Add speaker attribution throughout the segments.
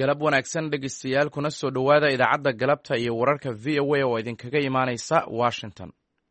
Speaker 1: galab wanaagsan dhegeystayaal kuna soo dhowaada idaacadda galabta iyo wararka v o a oo idinkaga imaanaysa washington.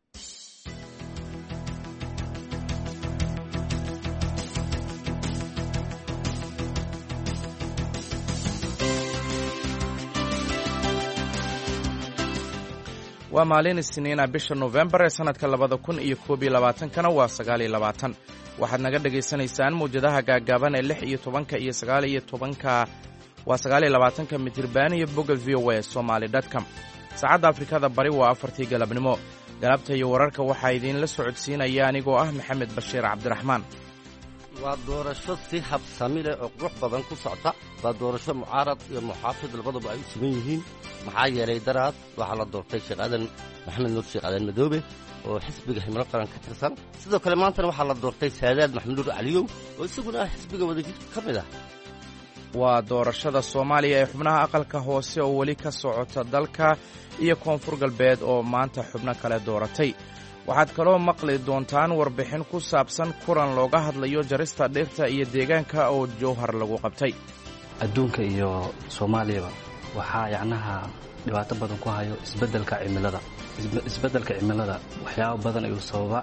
Speaker 1: waa maalin isniina bisha November ee sanadka 2021 waa 29. waxaad naga dhageysanaysaan muujadaha gaagaaban ee 6 iyo 10 iyo 9 iyo 10 waa 29 mitirban iyo bogga voasomali.com. saacadda Afrikada bari waa 4 galabnimo. galabta iyo wararka waxaa idin la socodsiinaya anigoo ah Maxamed Bashiir Cabdiraxmaan.
Speaker 2: waa doorasho si habsami leh oo qurux badan ku socota. waa doorasho mucaarad iyo muxaafid labadaba ay u siman yihiin. maxaa yeelay daraad waxaa la doortay Sheekh Aadan Maxamed Nuur Sheekh Aadan Madoobe oo xisbiga Himilo Qaran ka tirsan. sidoo kale maantana waxaa la doortay Saadaad Maxamed Nuur Caliyow oo isaguna xisbiga wadajir ka mid ah.
Speaker 1: waa doorashada Soomaaliya ee xubnaha aqalka hoose oo weli ka socota dalka iyo koonfur galbeed oo maanta xubno kale dooratay. waxaad kaloo maqli doontaan warbixin ku saabsan kulan looga hadlayo jarista dhirta iyo deegaanka oo Jowhar lagu qabtay.
Speaker 3: adduunka iyo Soomaaliyaba waxaa yacnaha dhibaato badan ku hayo isbeddelka cimilada waxyaabo badan ayuu sababa.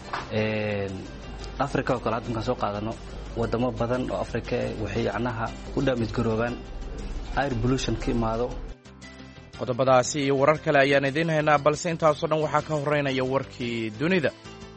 Speaker 3: Afrika oo kale hadda soo qaadano wadamo badan oo Afrika waxay yacnaha u damage garoobaan air pollution ka imaado.
Speaker 1: qodobadaasi iyo warar kale ayaan idiin haynaa, balse intaasoo dhan waxaa ka horeynaya warkii dunida.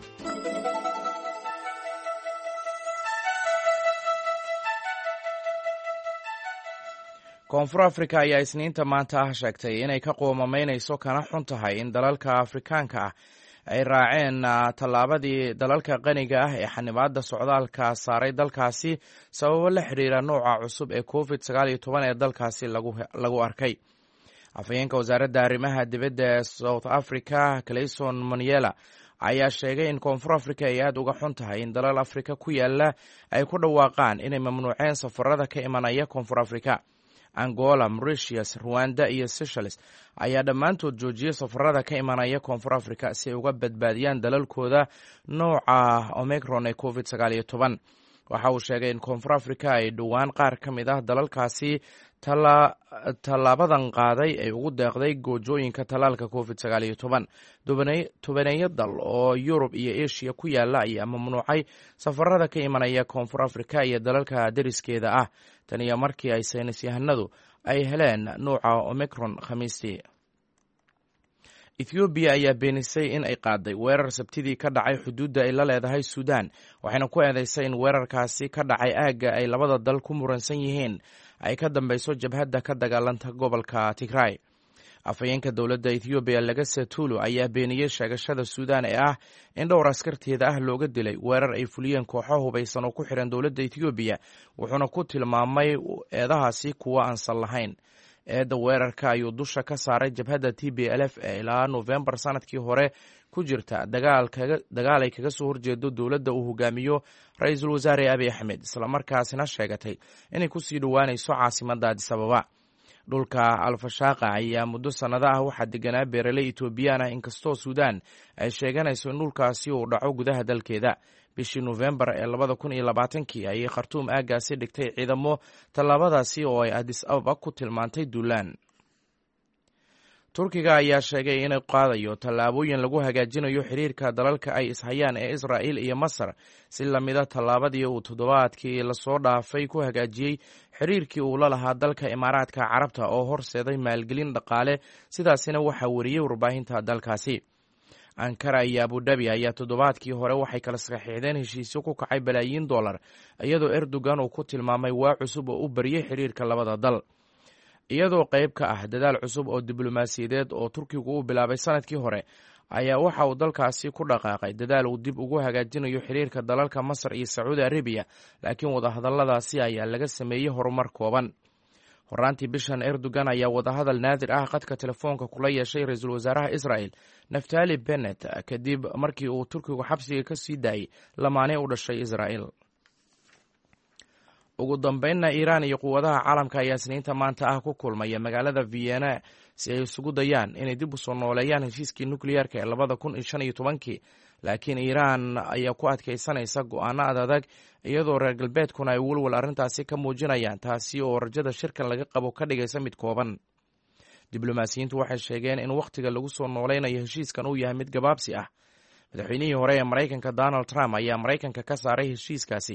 Speaker 1: koonfur afrika ayaa isniinta maanta ah sheegtay inay ka qoomamaynayso kana xun tahay in dalalka afrikaanka ah ay raaceen tallaabadii dalalka qaniga ah ee xanibaadda socdaalka saaray dalkaasi sababo la xidhiira nooca cusub ee COVID-19 ee dalkaasi lagu arkay. afhayeenka wasaaradda arrimaha dibadda ee South Africa Clayson Moniela ayaa sheegay in koonfur afrika ay aad uga xun tahay in dalal afrika ku yaala ay ku dhawaaqaan inay mamnuuceen safarada ka imanaya koonfur afrika. Angola, Mauritius, Rwanda iyo Seychelles ayaa dhammaantood joojiyey safarada ka imanaya koonfur afrika si ay uga badbaadiyaan dalalkooda nooca Omicron ee COVID-19. waxa uu sheegay in koonfur afrika ay dhowaan qaar ka mid ah dalalkaasi tallaabadan qaaday ay ugu deeqday goojooyinka tallaalka COVID-19. tobaneeyo dal oo Yurub iyo Asia ku yaala ayaa mamnuucay safarada ka imanaya koonfur afrika iyo dalalka deriskeeda ah tan iyo markii ay saynis yahanadu ay heleen nooca Omicron Khamiistii. Ethiopia ayaa beenisay in ay qaaday weerar sabtidii ka dhacay xuduudda ay la leedahay Suudaan, waxayna ku eedeysay in weerarkaasi ka dhacay aagga ay labada dal ku muransan yihiin ay ka dambeyso jabhadda ka dagaalanta gobolka Tigray. afhayeenka dowladda Ethiopia Lagase Tulu ayaa beeniyey sheegashada Suudaan ee ah in dhowr askarteeda ah looga dilay weerar ay fuliyeen kooxo hubaysan oo ku xiran dowladda Ethiopia, wuxuuna ku tilmaamay eedahaasi kuwa aan sal lahayn. eedda weerarka ayuu dusha ka saaray jabhadda TPLF ee ilaa November sanadkii hore ku jirta dagaal ay kaga soo horjeedo dowladda uu hogaamiyo ra-iisul wasaare Abiy Ahmed, islamarkaasina sheegatay inay ku sii dhowaanayso caasimadda Addis Ababa. dhulka Al-Fashaaqa ayaa muddo sannado ah waxaa deganaa beeraley Etoobiyaan ah, inkastoo Suudaan ay sheeganayso in dhulkaasi uu dhaco gudaha dalkeeda. bishii November ee 2020 ayay Khartoum aaggaasi dhigtay ciidamo, tallaabadaasi oo ay Addis Ababa ku tilmaantay duulaan. Turkiga ayaa sheegay inay qaadayo tallaabooyin lagu hagaajinayo xiriirka dalalka ay ishayaan ee Israa'iil iyo Masar, si lamida tallaabadii uu toddobaadkii lasoo dhaafay ku hagaajiyey xiriirkii uu la lahaa dalka Imaaraadka Carabta oo horseeday maalgelin dhaqaale, sidaasina waxaa wariyey warbaahinta dalkaasi. Ankara iyo Abu Dhabi ayaa toddobaadkii hore waxay kala saxiixdeen heshiisyo ku kacay balaayiin dollar, iyadoo Erdogan uu ku tilmaamay waa cusub oo u bariyey xiriirka labada dal. iyadoo qayb ka ah dadaal cusub oo diblomaasiyadeed oo Turkigu uu bilaabay sanadkii hore, ayaa waxa uu dalkaasi ku dhaqaaqay dadaal uu dib ugu hagaajinayo xiriirka dalalka Masar iyo Sacuudi Arabiya, laakiin wadahadalladaasi ayaa laga sameeyey horumar kooban. horaantii bishan Erdogan ayaa wadahadal naadir ah khadka telefoonka kula yeeshay ra-iisul wasaaraha Israel Naftali Bennett kadib markii uu Turkigu xabsiga ka sii daayay lamaane u dhashay Israel. ugu dambeynna Iiraan iyo quwadaha caalamka ayaa isniinta maanta ah ku kulmaya magaalada Vienna si ay isugu dayaan inay dib u soo nooleeyaan heshiiskii nukliyeerka ee 2015 laakiin iiraan ayaa ku adkaysanaysa go'aano adadag iyadoo reer galbeedkuna ay welwel arrintaasi ka muujinayaan, taasi oo rajada shirkan laga qabo ka dhigaysa mid kooban. diblomaasiyiintu waxay sheegeen in wakhtiga lagu soo noolaynayo heshiiskan uu yahay mid gabaabsi ah. madaxweynihii hore ee maraykanka Donald Trump ayaa maraykanka ka saaray heshiiskaasi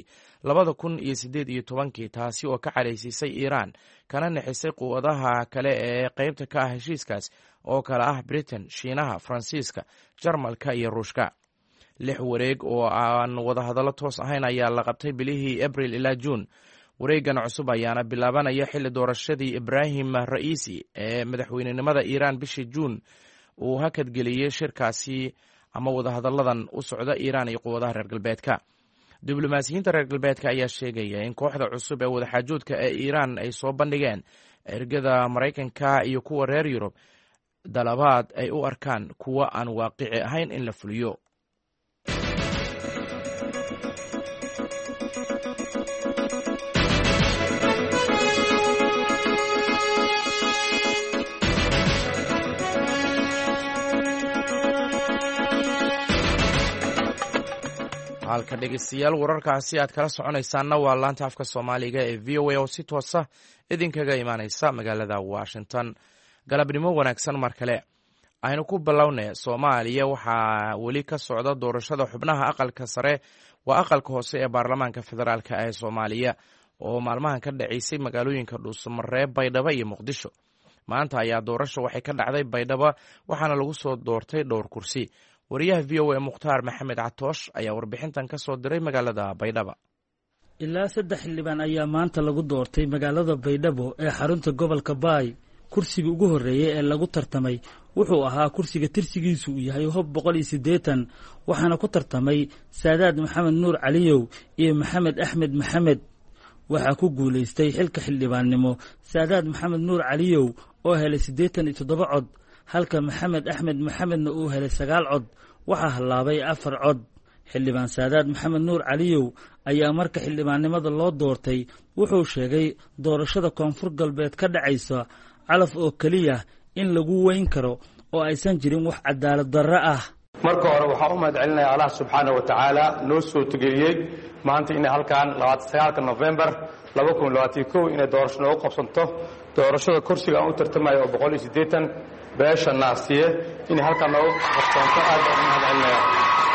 Speaker 1: 2018 taasi oo ka cadhaysiisay Iiraan kana nixisay quwadaha kale ee qaybta ka ah heshiiskaas oo kale ah Britain, Shiinaha, Faransiiska, Jarmalka iyo Ruushka. 6 wareeg oo aan wadahadallo toos ahayn ayaa la qabtay bilihii Abriil ilaa Juun. wareegan cusub ayaana bilaabanaya xilli doorashadii Ibrahim Ra'iisi ee madaxweynenimada Iiraan bishii Juun uu hakadgeliyey shirkaasi ama wadahadalladan u socda Iiraan iyo quwadaha reer galbeedka. diblomaasiyiinta reer galbeedka ayaa sheegaya in kooxda cusub ee wadaxaajoodka ee Iiraan ay soo bandhigeen ergada Maraykanka iyo kuwa reer Yurub dalabaad ay u arkaan kuwa aan waaqici ahayn in la fuliyo. halka dhegeystayaal wararkaasi aad kala soconaysaanna waa laanta afka Soomaaliga ee VOA oo si toosa idinkaga imaanaysa magaalada Washington. galabnimo wanaagsan mar kale. aynu ku bilownay Soomaaliya waxaa weli ka socda doorashada xubnaha aqalka sare waa aqalka hoose ee baarlamaanka federaalka ee Soomaaliya oo maalmahan ka dhaceysay magaalooyinka Dhuusamareeb, Baydhabo iyo Muqdisho. maanta ayaa doorasho waxay ka dhacday Baydhabo waxaana lagu soo doortay dhowr kursi. wariyaha VOA Mukhtaar Maxamed Catoosh ayaa warbixintan ka soo diray magaalada Baydhabo.
Speaker 4: ilaa 3 xildhibaan ayaa maanta lagu doortay magaalada Baydhabo ee xarunta gobolka Baay. kursiga ugu horeeyay ee lagu tartamay wuxuu ahaa kursiga tirsigiisu uu yahay Hob 180 waxaana ku tartamay Saadaad Maxamed Nuur Caliyow iyo Maxamed Axmed Maxamed. waxaa ku guuleystay xilka xildhibaannimo Saadaad Maxamed Nuur Caliyow oo helay 87 cod, halka Maxamed Axmed Maxamedna uu helay 9 cod. waxaa halaabay 4 cod. xildhibaan Saadaad Maxamed Nuur Caliyow ayaa marka xildhibaannimada loo doortay wuxuu sheegay doorashada koonfur galbeed ka dhacaysa calaf oo kaliya in lagu weyn karo oo aysan jirin wax cadaalad darro ah.
Speaker 5: marka hore waxaan u mahadcelinayaa Allah subxaanahu wa tacaala noo soo tugeeyey maanta inay halkan 29 November 2021 inay doorasho noogu qabsanto. doorashada kursiga aan u tartamayo oo 180 beesha Naasiye inay halkan noogu qabsanto aad u mahadcelinayaa.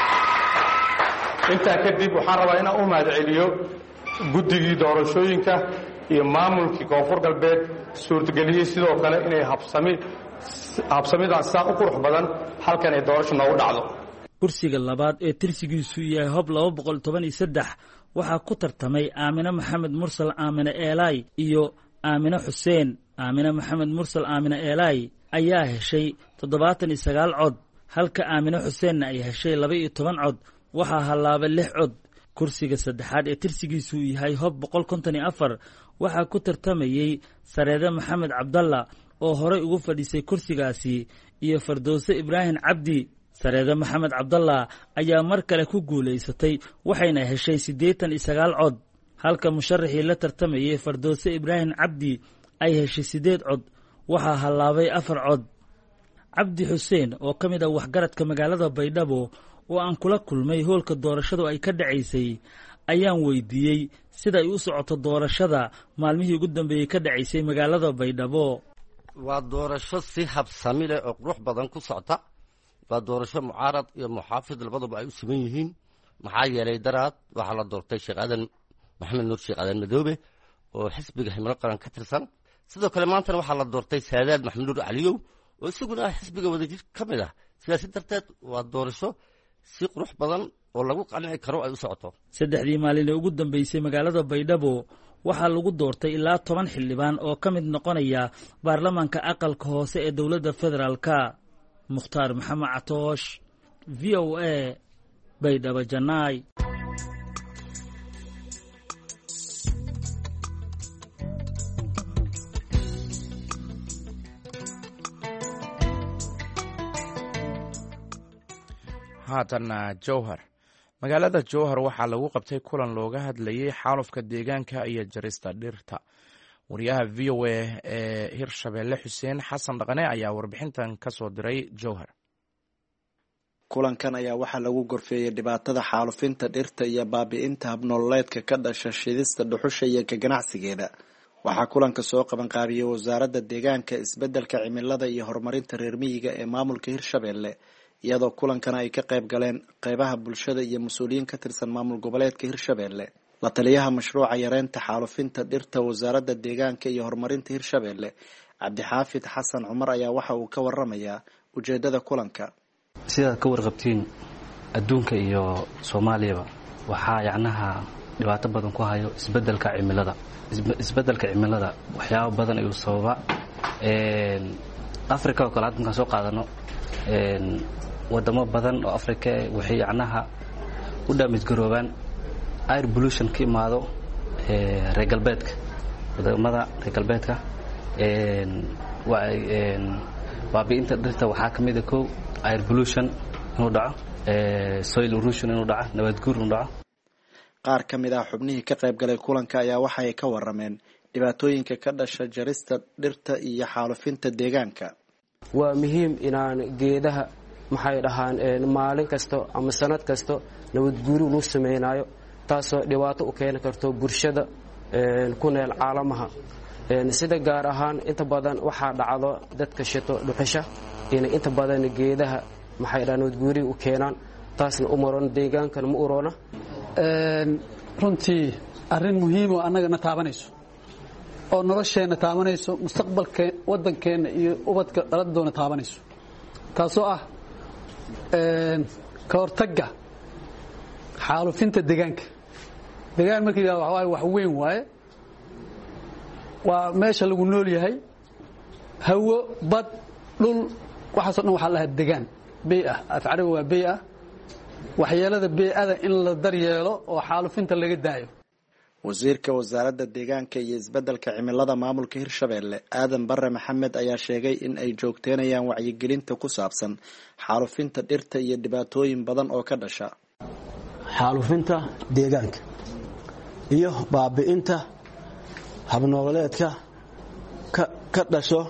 Speaker 5: intaa kadib waxaan rabaa inaan u mahadceliyo guddigii doorashooyinka iyo maamulkii koonfur galbeed suurtageliyey sidoo kale inay habsamidan saa u qurux badan halkan ay doorasho noogu dhacdo.
Speaker 4: kursiga labaad ee tirsigiisu yahay Hob 213 waxaa ku tartamay Aamina Maxamed Mursal Aamina Eelay iyo Aamina Xuseen. Aamina Maxamed Mursal Aamina Eelay ayaa heshay 79 cod, halka Aamina Xuseenna ay heshay 12 cod. waxaa halaabay 6 cod. kursiga saddexaad ee tirsigiisu yahay Hob 154 waxaa ku tartamayay Sareede Maxamed Cabdalla oo horey ugu fadhisay kursigaasi iyo Fardowse Ibraahim Cabdi. Sareede Maxamed Cabdalla ayaa mar kale ku guuleysatay waxayna heshay 89 cod, halka musharaxii la tartamayay Fardowse Ibraahim Cabdi ay heshay 8 cod. waxaa halaabay 4 cod. Cabdi Xuseen oo ka mid ah waxgaradka magaalada Baydhabo oo aan kula kulmay hoolka doorashadu ay ka dhacaysay ayaan weydiiyey sida ay u socoto doorashada maalmihii ugu dambeeyay ka dhacaysay magaalada Baydhabo.
Speaker 2: waa doorasho si habsami leh oo qurux badan ku socota. waa doorasho mucaarad iyo muxaafid labadaba ay u siman yihiin. maxaa yeelay daraad waxaa la doortay Sheekh Aadan Maxamed Nuur Sheekh Aadan Madoobe oo xisbiga Himilo Qaran ka tirsan. sidoo kale maantana waxaa la doortay Saadaad Maxamed Nuur Caliyow oo isaguna xisbiga wadajir ka mid ah. sidaas darteed waa doorasho si qurux badan oo lagu qanci karo ay u socoto.
Speaker 4: 3 maalin ee ugu dambeysay magaalada Baydhabo waxaa lagu doortay ilaa 10 xildhibaan oo ka mid noqonaya baarlamaanka aqalka hoose ee dowladda federaalka. Mukhtaar Maxamed Catoosh, VOA, Baydhabo Janaay.
Speaker 1: haatana Jowhar. magaalada Jowhar waxaa lagu qabtay kulan looga hadlayay xaalufka deegaanka iyo jarista dhirta. wariyaha VOA ee Hirshabeelle Xuseen Xasan Dhaqane ayaa warbixintan ka soo diray Jowhar.
Speaker 6: kulankan ayaa waxaa lagu gorfeeyey dhibaatada xaalufinta dhirta iyo baabi'inta habnololeedka ka dhasha shidista dhuxusha iyo ka ganacsigeeda. waxaa kulanka soo qaban qaabiyey wasaaradda deegaanka, isbedelka cimilada iyo horumarinta reer miyiga ee maamulka Hirshabelle, iyadoo kulankana ay ka qayb galeen qeybaha bulshada iyo mas-uuliyiin ka tirsan maamul goboleedka Hirshabelle. la taliyaha mashruuca yareynta xaalufinta dhirta wasaaradda deegaanka iyo horumarinta Hirshabelle, Cabdixaafid Xasan Cumar, ayaa waxa uu ka waramayaa ujeedada kulanka.
Speaker 3: sidaad ka warqabtiin adduunka iyo Soomaaliyaba waxaa yacnaha dhibaato badan ku hayo isbedelka cimilada. isbedelka cimilada waxyaabo badan ayuu sababa Afrika oo kale hadda soo qaadano wadamo badan oo Afrika waxay yacnaha u damage garoobaan air pollution ka imaado reer galbeedka, wadamada reer galbeedka baabi'inta dhirta waxaa ka mid ah kow air pollution inuu dhaco, soil erosion inuu dhaco, nabaad guur inuu dhaco.
Speaker 6: qaar ka mid ah xubnihii ka qayb galay kulanka ayaa waxa ay ka warameen dhibaatooyinka ka dhasha jarista dhirta iyo xaalufinta deegaanka.
Speaker 7: waa muhiim inaan geedaha maxay dhahaan maalin kasto ama sanad kasto nabad guur loo sameeyo, taasoo dhibaato u keeni karto bulshada ku nool caalamaha. sida gaar ahaan inta badan waxaa dhacdo dadka shito dhuxusha inay inta badan geedaha maxay dhahaan nabad guuri u keenaan, taasna u maroon deegaankan ma uroona.
Speaker 8: runtii arrin muhiim oo annagana taabanayso oo nolosheena taabanayso, mustaqbalka waddankeena iyo ubadka dhaladdoona taabanayso, taasoo ah ka hortagga xaalufinta deegaanka. deegaan markii la yiraahdo wax weyn waaye, waa meesha lagu nool yahay, hawo, bad, dhul, waxaasoo dhan waxaa la dhahaa deegaan bay-ah. af carabi waa bay-ah. waxyeelada bay-ada in la daryeelo oo xaalufinta laga daayo.
Speaker 6: wasiirka wasaaradda deegaanka iyo isbedelka cimilada maamulka Hirshabelle, Aadan Barre Maxamed, ayaa sheegay in ay joogteynayaan wacyigelinta ku saabsan xaalufinta dhirta iyo dhibaatooyin badan oo ka dhasha
Speaker 9: xaalufinta deegaanka iyo baabi'inta habnololeedka ka dhasho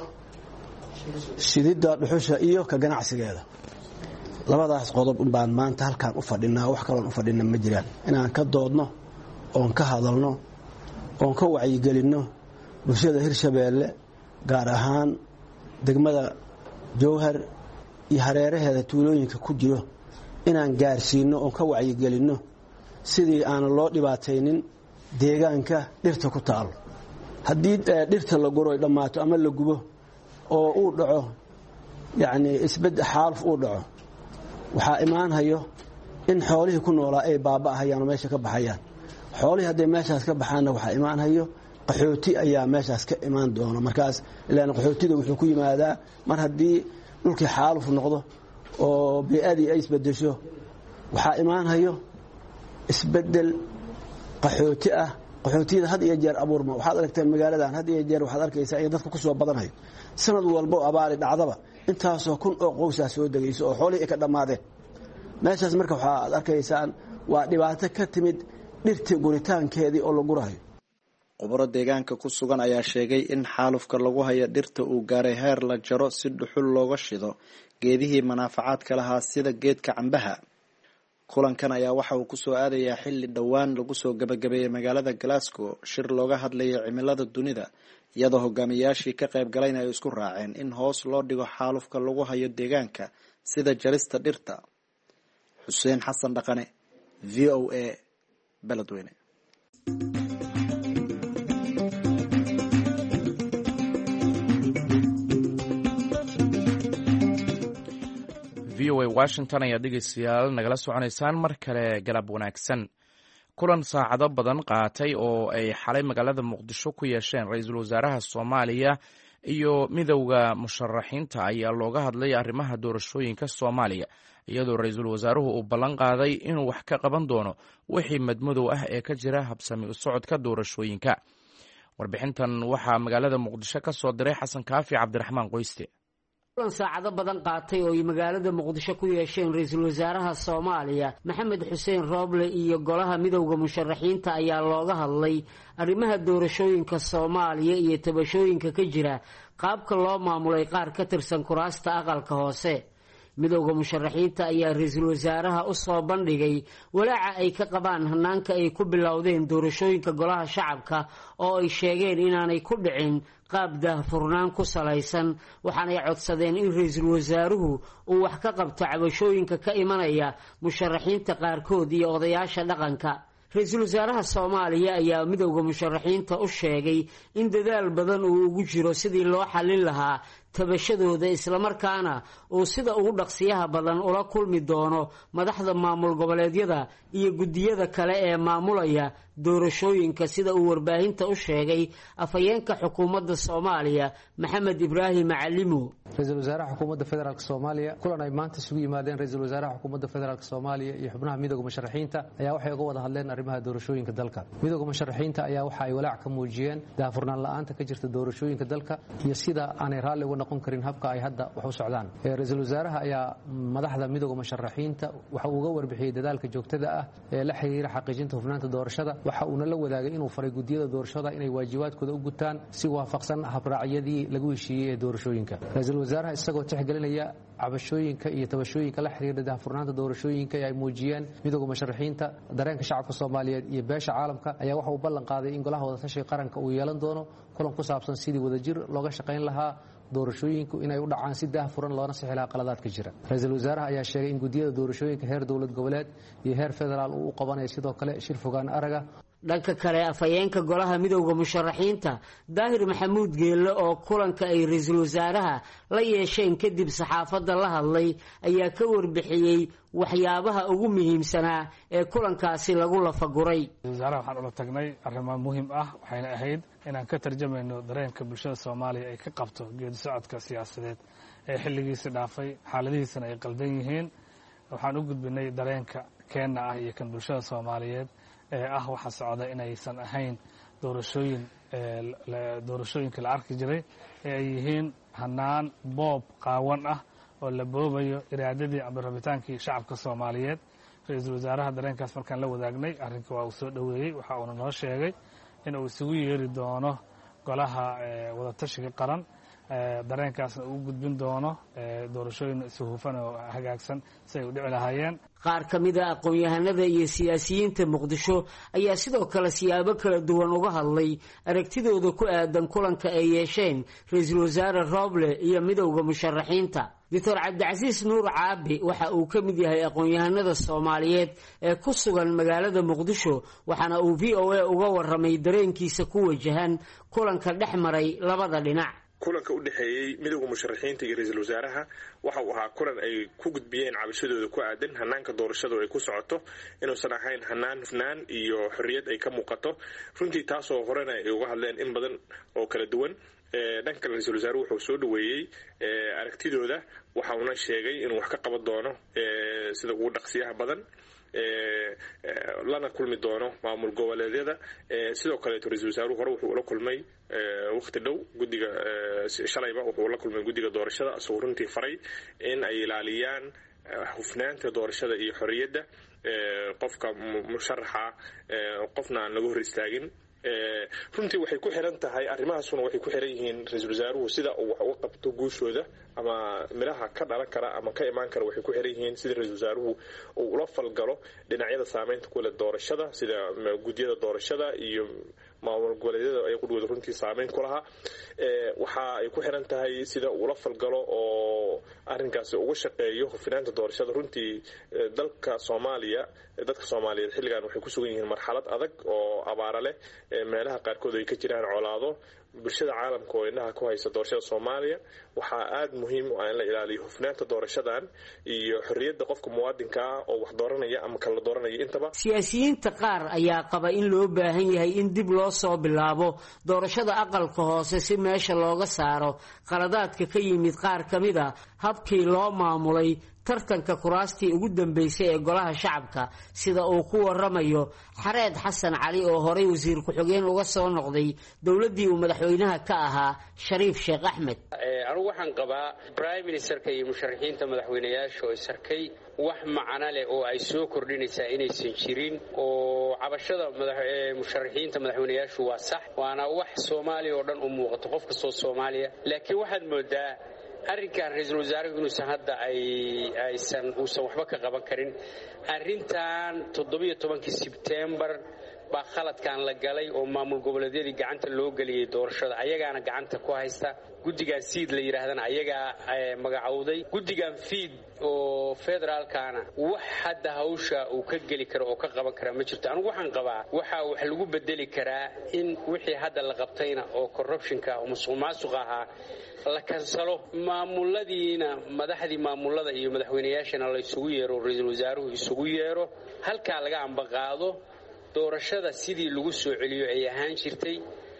Speaker 9: shidida dhuxusha iyo ka ganacsigeeda. labadaas qodob baan maanta halkaan u fadhinaa, wax kaloon u fadhina ma jiraan. inaan ka doodno oon ka hadalno oon ka wacyigelinno bulshada Hirshabelle, gaar ahaan degmada Jowhar iyo hareeraheeda tuulooyinka ku jiro, inaan gaarsiino oon ka wacyigelinno sidii aan loo dhibaataynin deegaanka dhirta ku taalo. haddii dhirta la guro ay dhammaato ama la gubo oo uu dhaco yacni xaaluf uu dhaco, waxaa imaanhayo in xoolihii ku noolaa ay baaba'ahayaan oo meesha ka baxayaan. xoolihii hadday meeshaas ka baxaanna waxaa imaanhayo qaxooti ayaa meeshaas ka imaan doono. markaas ilaan qaxootida wuxuu ku yimaadaa mar haddii dhulkii xaaluf noqdo oo bey-adii ay isbedesho, waxaa imaanhayo isbedel qaxooti ah. qaxootiyada had iyo jeer abuurma. waxaad aragteen magaaladan had iyo jeer waxaad arkaysaa in dadka ku soo badanayo. sanad walba oo abaari dhacdaba intaasoo kun oo qowsaa soo degayso oo xoolihii ay ka dhammaadeen. meeshaas marka waxaad arkaysaan waa dhibaato ka timid dhirtii guritaankeedii oo la gurahayo. khubaro deegaanka ku sugan ayaa sheegay in xaalufka lagu hayo dhirta uu gaaray heer la jaro si dhuxul looga shido geedihii manaafacaadka lahaa sida geedka cambaha. kulankan ayaa waxa uu kusoo aadayaa xilli dhowaan lagu soo gabagabeeyey magaalada Glasgow shir looga hadlayay cimilada dunida, iyadoo hogaamiyaashii ka qayb galayna ay isku raaceen in hoos loo dhigo xaalufka lagu hayo deegaanka sida jarista dhirta. Xuseen Xasan Dhaqane, VOA, Beledweyne.
Speaker 1: VOA Washington ayaa dhegeystayaal nagala soconaysaan. mar kale galab wanaagsan. kulan saacado badan qaatay oo ay xalay magaalada Muqdisho ku yeesheen ra-iisul wasaaraha Soomaaliya iyo midowda musharaxiinta ayaa looga hadlay arrimaha doorashooyinka Soomaaliya, iyadoo ra-iisul wasaaruhu uu ballan qaaday inuu wax ka qaban doono wixii madmadow ah ee ka jira habsami u socodka doorashooyinka. warbixintan waxaa magaalada Muqdisho ka soo diray Xasan Kaafi Cabdiraxmaan Qoyste.
Speaker 10: kulan saacado badan qaatay oo ay magaalada Muqdisho ku yeesheen ra-iisul wasaaraha Soomaaliya Maxamed Xuseen Rooble iyo golaha midowda musharaxiinta ayaa looga hadlay arrimaha doorashooyinka Soomaaliya iyo tabashooyinka ka jira qaabka loo maamulay qaar ka tirsan kuraasta aqalka hoose. midowda musharaxiinta ayaa ra-iisul wasaaraha u soo bandhigay walaaca ay ka qabaan hanaanka ay ku bilowdeen doorashooyinka golaha shacabka oo ay sheegeen inaanay ku dhicin qaab daahfurnaan ku salaysan waxaanay codsadeen in ra-iisul wasaaruhu uu wax ka qabto cabashooyinka ka imanaya musharaxiinta qaarkood iyo odayaasha dhaqanka ra-iisul wasaaraha soomaaliya ayaa midowda musharaxiinta u sheegay in dadaal badan uu ugu jiro sidii loo xallin lahaa tabashadooda islamarkaana uu sida ugu dhaqsiyaha badan ula kulmi doono madaxda maamul goboleedyada iyo guddiyada kale ee maamulaya doorashooyinka sida uu warbaahinta u sheegay afhayeenka xukuumadda soomaaliya maxamed ibraahim macalimo
Speaker 11: ra-iisul wasaaraha xukuumadda federaalk soomaaliya kulan ay maanta isugu yimaadeen ra-iisul wasaaraha xukuumadda federaalk soomaaliya iyo xubnaha midowda musharaxiinta ayaa waxay uga wada hadleen arrimaha doorashooyinka dalka midowda musharaxiinta ayaa waxa ay walaac ka muujiyeen daahfurnaan la'aanta ka jirta doorashooyinka dalka iyo sida aanay raalli uga noqon karin habka ay hadda wax u socdaan ra-iisul wasaaraha ayaa madaxda midowda musharaxiinta waxa uu uga warbixiyey dadaalka joogtada ah ee la xiriira xaqiijinta hufnaanta doorashada waxa uuna la wadaagay inuu faray guddiyada doorashada inay waajibaadkooda u gutaan si waafaqsan habraacyadii lagu heshiiyey ee doorashooyinka ra-iisul wasaaraha isagoo tixgelinaya cabashooyinka iyo tabashooyinka la xiriira daahfurnaanta doorashooyinka ee ay muujiyeen midowda musharaxiinta dareenka shacabka soomaaliyeed iyo beesha caalamka ayaa waxa uu ballan qaaday in golaha wadatashiga qaranka uu yeelan doono kulan ku saabsan sidii wadajir looga shaqayn lahaa doorashooyinku inay u dhacaan si daahfuran loona sixi lahaa qaladaadka jira ra-iisul wasaaraha ayaa sheegay in guddiyada doorashooyinka heer dowlad goboleed iyo heer federaal uu u qabanayo sidoo kale shir fogaan araga
Speaker 10: dhanka kale afhayeenka golaha midowda musharaxiinta daahir maxamuud geelle oo kulanka ay ra-iisul wasaaraha la yeesheen kadib saxaafadda la hadlay ayaa ka warbixiyey waxyaabaha ugu muhiimsanaa ee kulankaasi lagu lafaguray
Speaker 12: wasaaraha waxaan ula tagnay arrimo muhiim ah waxayna ahayd inaan ka tarjamayno dareenka bulshada soomaaliya ay ka qabto geedi socodka siyaasadeed ee xilligiisi dhaafay xaaladihiisana ay qaldan yihiin waxaan u gudbinay dareenka keenna ah iyo kan bulshada soomaaliyeed ee ah waxa socda inaysan ahayn doorashooyinka la arki jiray ee ay yihiin hanaan boob qaawan ah oo la boobayo iraadadii ama rabitaankii shacabka soomaaliyeed ra-iisul wasaaraha dareenkaas markaan la wadaagnay arrinka waa uu soo dhoweeyey waxa uuna noo sheegay in uu isugu yeeri doono golaha wadatashiga qaran dareenkaasna uu gudbin doono doorashooyin isuhufan oo hagaagsan si ay u dhici lahaayeen
Speaker 10: qaar ka mid a aqoon-yahanada iyo siyaasiyiinta muqdisho ayaa sidoo kale siyaabo kala duwan uga hadlay aragtidooda ku aadan kulanka ay yeesheen ra-iisul wasaare Roble iyo midowda musharaxiinta doctor cabdicasiis nuur caabi waxa uu ka mid yahay aqoon-yahanada soomaaliyeed ee ku sugan magaalada muqdisho waxaana uu VOA uga warramay dareenkiisa ku wajahan kulanka dhex maray labada dhinac
Speaker 13: kulanka u dhexeeyey midowda musharaxiinta iyo ra-iisul wasaaraha waxa uu ahaa kulan ay ku gudbiyeen cabashadooda ku aadan hanaanka doorashadu ay ku socoto inuusan ahayn hanaan hufnaan iyo xorriyad ay ka muuqato runtii taasoo horena ay uga hadleen in badan oo kala duwan dhanka ra-iisul wasaaruhu wuxuu soo dhoweeyey aragtidooda waxa uuna sheegay inuu wax ka qaban doono sida ugu dhaqsiyaha badan lana kulmi doono maamul goboleedyada sidoo kaleeto ra-iisul wasaaruhu hore wuxuu ula kulmay waqti dhow guddiga shalayba wuxuu la kulmay guddiga doorashada isagoo runtii faray in ay ilaaliyaan hufnaanta doorashada iyo xorriyadda qofka musharaxa qofna aan laga hor istaagin runtii waxay ku xiran tahay arrimahaasuna waxay ku xiran yihiin ra-iisul wasaaruhu sida uu wax uga qabto guushooda ama midhaha ka dhalan kara ama ka imaan kara waxay ku xiran yihiin sida ra-iisul wasaaruhu uu ula falgalo dhinacyada saameynta ku leh doorashada sida guddiyada doorashada iyo maamul goboleedyada ay qudhooda runtii saameyn ku lahaa waxa ay ku xiran tahay sida uu ula falgalo oo arrinkaasi uga shaqeeyo hufinaanta doorashada runtii dalka Soomaaliya dadka Soomaaliyeed xilligan waxay ku sugan yihiin marxalad adag oo abaara leh meelaha qaarkood ay ka jiraan colaado bulshada caalamka oo indhaha ku haysa doorashada Soomaaliya waxaa aad muhiim u ah in la ilaaliyo hufnaanta doorashadan iyo xorriyadda qofka muwaadinka ah oo wax dooranaya ama kala dooranaya intaba
Speaker 10: siyaasiyiinta qaar ayaa qaba in loo baahan yahay in dib loo soo bilaabo doorashada aqalka hoose si meesha looga saaro qaladaadka ka yimid qaar ka mid a habkii loo maamulay tartanka kuraastii ugu dambeysay ee golaha shacabka sida uu ku waramayo xareed xasan cali oo horay wasiir ku-xigeen uga soo noqday dowladdii uu madaxweynaha ka ahaa shariif sheekh axmed
Speaker 14: anigu waxaan qabaa prime ministerka iyo musharaxiinta madaxweynayaasha oo isarkay wax macno leh oo ay soo kordhinaysaa inaysan jirin oo cabashada musharaxiinta madaxweynayaashu waa sax waana wax Soomaaliya oo dhan u muuqato qof kastoo Soomaaliya laakiin waxaad moodaa arrinkan ra-iisul wasaaruhu inuusan hadda uusan waxba ka qaban karin. arrintan 17 Sebtembar baa khaladkan la galay oo maamul goboleedyadii gacanta loo geliyey doorashada, ayagaana gacanta ku haysta. guddigan siid la yidhaahdana ayagaa magacowday. guddigan fiid oo federaalkaana wax hadda hawsha uu ka geli karo oo ka qaban kara ma jirto. anigu waxaan qabaa waxaa wax lagu bedeli karaa in wixii hadda la qabtayna oo corruptionka oo musuqmaasuq ahaa la kansalo, maamuladiina madaxdii maamulada iyo madaxweynayaashana la isugu yeero, ra-iisul wasaaruhu isugu yeero, halkaa laga ambaqaado doorashada sidii lagu soo celiyo ay ahaan jirtay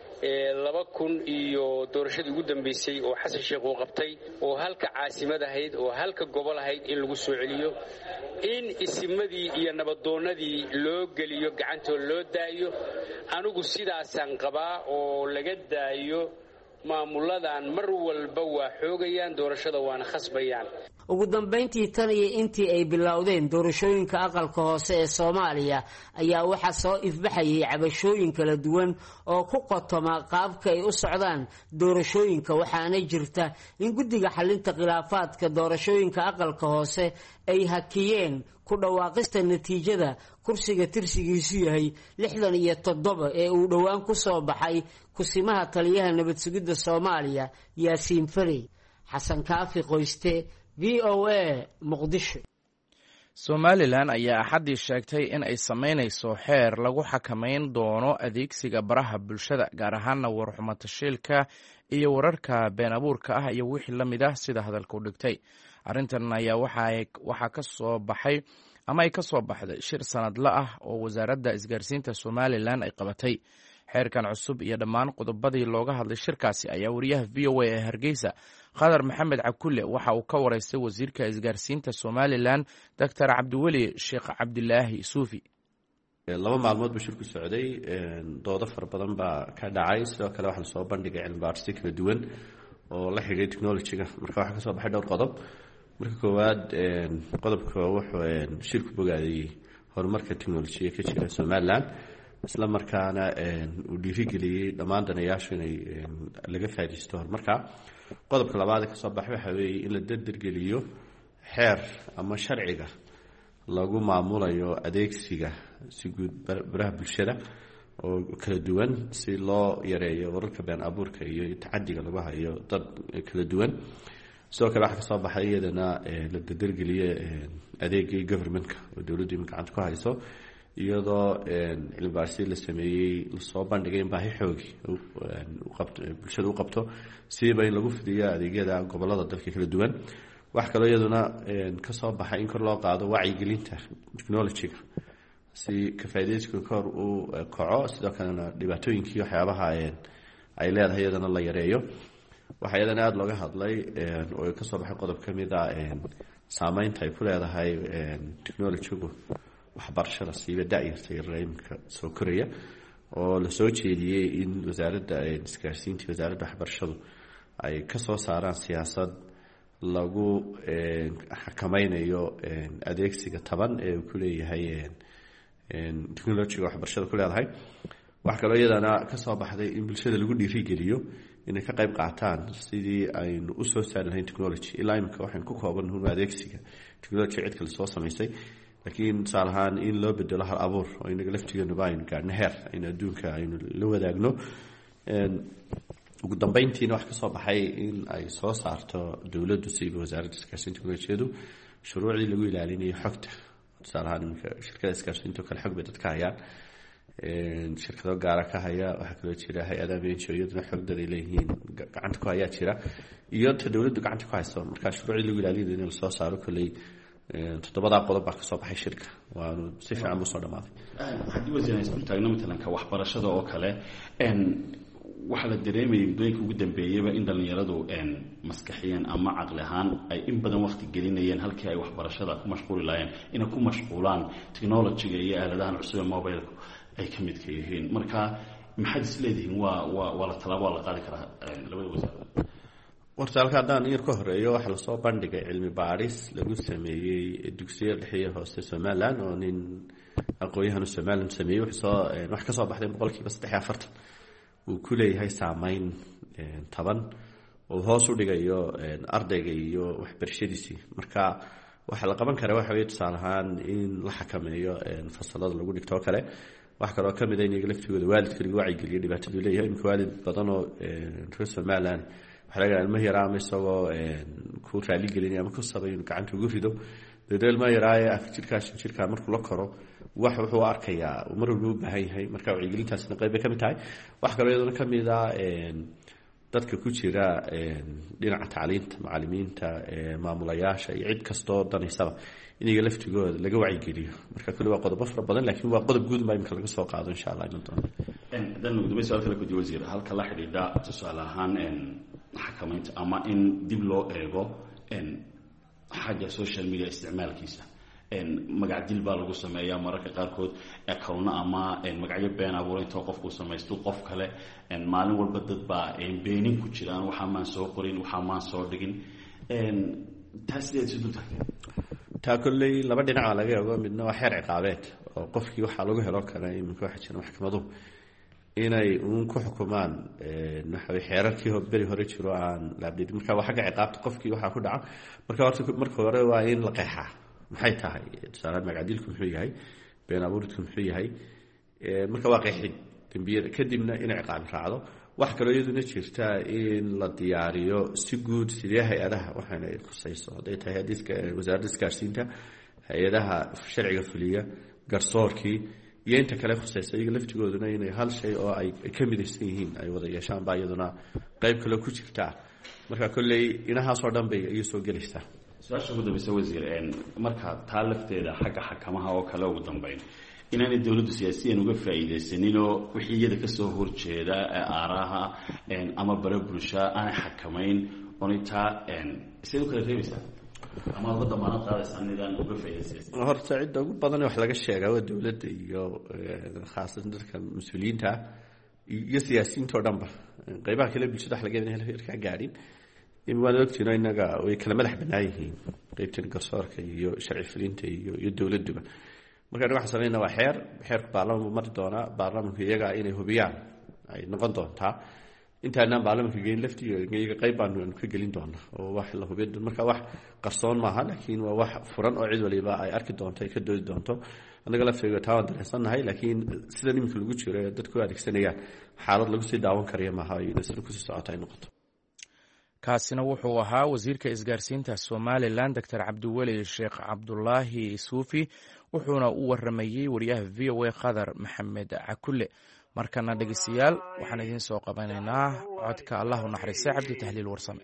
Speaker 14: 2000 iyo doorashadii ugu dambeysay oo xasan sheekh uu qabtay oo halka caasimad ahayd oo halka gobol ahayd in lagu soo celiyo, in isimadii iyo nabadoonnadii loo geliyo gacantooda loo daayo. anigu sidaasaan qabaa oo laga daayo maamuladan mar walba waa xoogayaan doorashada waana khasbayaan.
Speaker 10: ugu dambayntii tan iyo intii ay bilowdeen doorashooyinka aqalka hoose ee Soomaaliya ayaa waxaa soo ifbaxayay cabashooyin kala duwan oo ku qotoma qaabka ay u socdaan doorashooyinka, waxaana jirta in guddiga xalinta khilaafaadka doorashooyinka aqalka hoose ay hakiyeen ku dhawaaqista natiijada kursiga tirsigiisu yahay 67 ee uu dhowaan ku soo baxay kusimaha taliyaha nabad sugidda Soomaaliya Yaasiin Fari. Xasan Kaafi Qoyste, VOA, Muqdisho.
Speaker 1: Somalilan ayaa axaddii sheegtay in ay samaynayso xeer lagu xakamayn doono adeegsiga baraha bulshada, gaar ahaana warxumo tashiilka iyo wararka been abuurka ah iyo wixii la mid ah sida hadalka u dhigtay. arrintan ayaa waxaa ka soo baxay ama ay ka soo baxday shir sanadle ah oo wasaaradda isgaarsiinta Somalilan ay qabatay. xeerkan cusub iyo dhammaan qodobadii looga hadlay shirkaasi ayaa wariyaha VOA ee Hargeysa Khadar Maxamed Cakulle waxa uu ka wareystay wasiirka isgaarsiinta Somalilan Dr. Cabdiweli Sheekh Cabdilaahi Suufi.
Speaker 15: 2 maalmood buu shirku socday, doodo far badan baa ka dhacay, sidoo kale waxaa soo bandhigay cilmi baarisyo kala duwan oo la xiriiray technology-ga. marka waxaa ka soo baxay dhowr qodob. marka koowaad qodobka wuxuu shirku bogaaday horumarka technology-ga ka jira Somaliland, isla markaana uu dhiirigeliyey dhammaan danayaashu inay laga faa'iideysto horumarka. qodobka labaad ee ka soo baxay waxa weeye in la dardargeliyo xeer ama sharciga lagu maamulayo adeegsiga si guud baraha bulshada oo kala duwan si loo yareeyo wararka been abuurka iyo tacadiga lagu hayo dad kala duwan. sidoo kale waxaa ka soo baxay iyadana la dardargeliyo adeegii governmentka oo dowladdu gacanta ku hayso, iyadoo cilmi baarisyo la sameeyey lasoo bandhigay in baahi xoogi bulshada u qabto siiba in lagu fidiyo adeegyada gobolada dalka kala duwan. wax kaloo iyaduna ka soo baxay in kor loo qaado wacyigelinta technology-ga si ka faa'iideysiga kor u kaco, sidoo kalena dhibaatooyinkii waxyaabaha ay leedahay iyadana la yareeyo. waxaa iyadana aada looga hadlay oo ka soo baxay qodob ka mid ah saameynta ay ku leedahay technology-gu waxbarashada siiba da'yarta yarayimka soo koraya, oo la soo jeediyey in wasaaradda isgaarsiinta wasaaradda waxbarashadu ay ka soo saaraan siyaasad lagu xakameynayo adeegsiga taban ee uu ku leeyahay technology-ga waxbarashada ku leedahay. wax kaloo iyadana ka soo baxday in bulshada lagu dhiirigeliyo inay ka qayb qaataan sidii aynu u soo saari lahayn technology. ilaa imika waxaan ku koobannahay adeegsiga technology cid kale soo samaysay, laakiin tusaale ahaan in loo bedelo hal abuur oo inaga laftigeenuba aynu gaadhno heer aynu adduunka aynu la wadaagno. ugu dambeyntiina wax ka soo baxay in ay soo saarto dowladdu siiba wasaaradda isgaarsiinta technology-du shuruucdii lagu ilaalinayo xogta. tusaale ahaan iminka shirkada isgaarsiinta oo kale xog bay dadka hayaan, shirkado gaara ka haya, waxaa kaloo jira hay-adaha menjo iyaduna xogdad ay leeyihiin gacanta ku hayaa jira, iyo ta dowladdu gacanta ku hayso. marka shuruucdii lagu ilaalinayo in lasoo saaro kolley 7 qodob baa ka soo baxay shirka, waanu si fiican usoo dhammaaday.
Speaker 16: haddii wasiir isku taagno matalanka waxbarashada oo kale, waxaa la dareemayay muddooyinka ugu dambeeyaba in dhallinyaradu maskaxiyeen ama caqli ahaan ay in badan waqti gelinayeen halkii ay waxbarashada ku mashquuli lahaayeen inay ku mashquulaan technology-ga iyo aaladahan cusub ee mobilku ay ka midka yihiin. marka maxaad isleedihiin waa la tallaabo waa la qaadi karaa labada wasaarood?
Speaker 15: warta halka haddaan yar ka horeeyo waxaa lasoo bandhigay cilmi baaris lagu sameeyey dugsiyada dhexe iyo hoose Somaliland oo nin aqoon-yahano Somaliland sameeyey. wax ka soo baxday 43% uu ku leeyahay saameyn taban oo hoos u dhigayo ardayga iyo waxbarashadiisii. Marka waxa la qaban karaa waxa weeye tusaale ahaan in la xakameeyo fasalada lagu dhigto kale. wax kaloo ka mid ah in iyaga laftigooda waalidka lagu wacyigeliyo dhibaatadu leeyahay. Imika waalid badan oo reer Somaliland waxa laga ilmaha yaraa ama isagoo ku raali gelinaya ama ku sabay inuu gacanta ugu rido dadeel ma yaraaye jirka markuu la koro wax wuxuu arkayaa mar walba u baahan yahay. Marka wacyigelintaasna qayb ka mid tahay. wax kaloo iyaduna ka mid ah dadka ku jira dhinaca tacliinta macallimiinta maamulayaasha iyo cid kastoo danaysaba in iyaga laftigooda laga wacyigeliyo. marka kale waa qodobo fara badan laakiin waa qodob guud imika laga soo qaado insha Allah inta
Speaker 16: dan gudoomiye su'aal kale ku jiro wasiir halka la xidhiidha tusaale ahaan xakamaynta ama in dib loo eego xagga social media isticmaalkiisa. magac dil baa lagu sameeyaa mararka qaarkood account ama magacyo been abuur inta qofku samaysto qof kale maalin walba dad baa beenin ku jiraan waxa maan soo qorin waxa maan soo dhigin taasiyad sidoo
Speaker 15: taa kulley laba dhinac laga eego midna waa xeer ciqaabeed oo qofkii waxa lagu helo kara in waxa jira maxkamadu inay ku xukumaan waxa xeerarkii bari hore jiro aan laabdid. marka waxa xagga ciqaabta qofkii waxa ku dhaca marka hore waa in la qeexaa maxay tahay tusaale magacdilku muxuu yahay been abuurku muxuu yahay marka waa qeexid dambiyada kadibna in ciqaab raacdo. wax kale iyaduna jirta in la diyaariyo si guud sidii hay'adaha waxaana ay khusayso haday tahay hadiska wasaaradda isgaarsiinta hay'adaha sharciga fuliya garsoorkii iyo inta kale khusayso iyaga laftigooduna inay hal shay oo ay ka midaysan yihiin ay wada yeeshaan baa iyaduna qayb kale ku jirta. marka kulley inahaas oo dhan bay ay soo gelaysaa.
Speaker 16: su-aasha ugu dambeysa wasiir marka taa lafteeda xagga xakamaha oo kale ugu dambeyn inaanay dowladdu siyaasiyan uga faa'iidaysaninoo wixii iyada kasoo horjeeda aaraha ama bare bulsha aanay xakamayn oonay taa sidee u kala reebaysaa ama uga damaanad qaadaysaa nidaan uga faa'iidaysan.
Speaker 15: horta cidda ugu badan wax laga sheegaa waa dowladda iyo khaasatan dadka mas-uuliyiinta iyo siyaasiyiinta oo dhanba. qaybaha kale bulshada wax laga heerka gaadhin waan ogtiino inaga way kala madax bannaan yihiin qaybtan garsoorka iyo sharci fulinta iyo dowladduba. marka waxaan sameynaa waa xeerka baarlamaanka mari doona baarlamaanka iyaga inay hubiyaan ay noqon doontaa intaanaan baarlamaanka geyn laftiga iyaga qayb baanu ka gelin doonaa oo wax la hubin. marka wax qarsoon maaha laakiin waa wax furan oo cid waliba ay arki doonto ay ka doodi doonto. anaga laftiga taa waan dareensanahay laakiin sida nimanka lagu jiro dadku adeegsanayaan xaalad lagu sii daawan karayo maaha inay sida kusii socota ay noqoto.
Speaker 1: kaasina wuxuu ahaa wasiirka isgaarsiinta Somaliland Dr. Cabdiweli Sheekh Cabdullaahi Suufi wuxuuna u waramayay wariyaha VOA Qadar Maxamed Cakulle. markana dhageystayaal waxaan idin soo qabanaynaa codka Allah u naxariistay Cabdi Tahliil Warsame.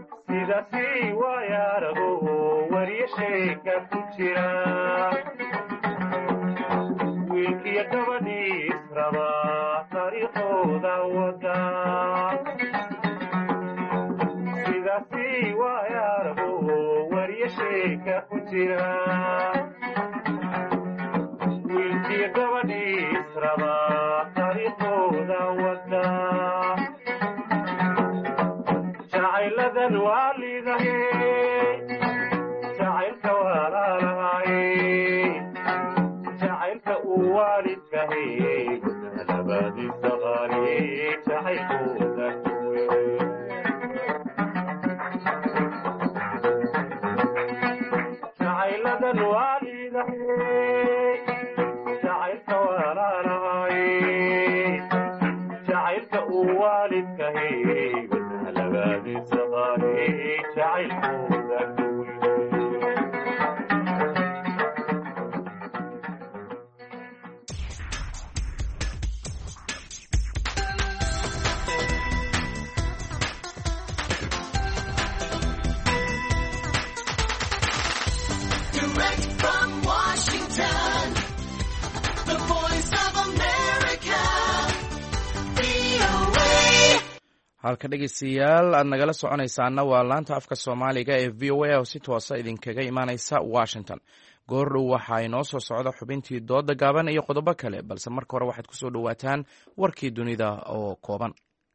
Speaker 17: sidaasi waa yaarago wariye sheeka ku jira wiilkiyo gabadhiis rabaa taariikhooda wada sidaasi waaya arago wariyo sheeka ku jira wiilkiyo gabadhiis rabaa taariikhooda wada jacayladan waa liidahe jacaylka walaalahaye jacaylka uu waalidkahe gudalabaadiisa qaaliye jacaylkooda kuwe jacayladan waa liidahe jacaylka walaalahaye jacaylka uu waalidkahe gudalabaadiisa qaaliye jacaylkooda kuwe
Speaker 1: halka dhegeystayaal aad nagala soconaysaana waa laanta afka soomaaliga ee v o a oo si toosa idinkaga imaaneysa washington goordhow waxaa inoo soo socda xubintii dooda gaaban iyo qodobo kale balse marka hore waxaad kusoo dhowaataan warkii dunida oo kooban.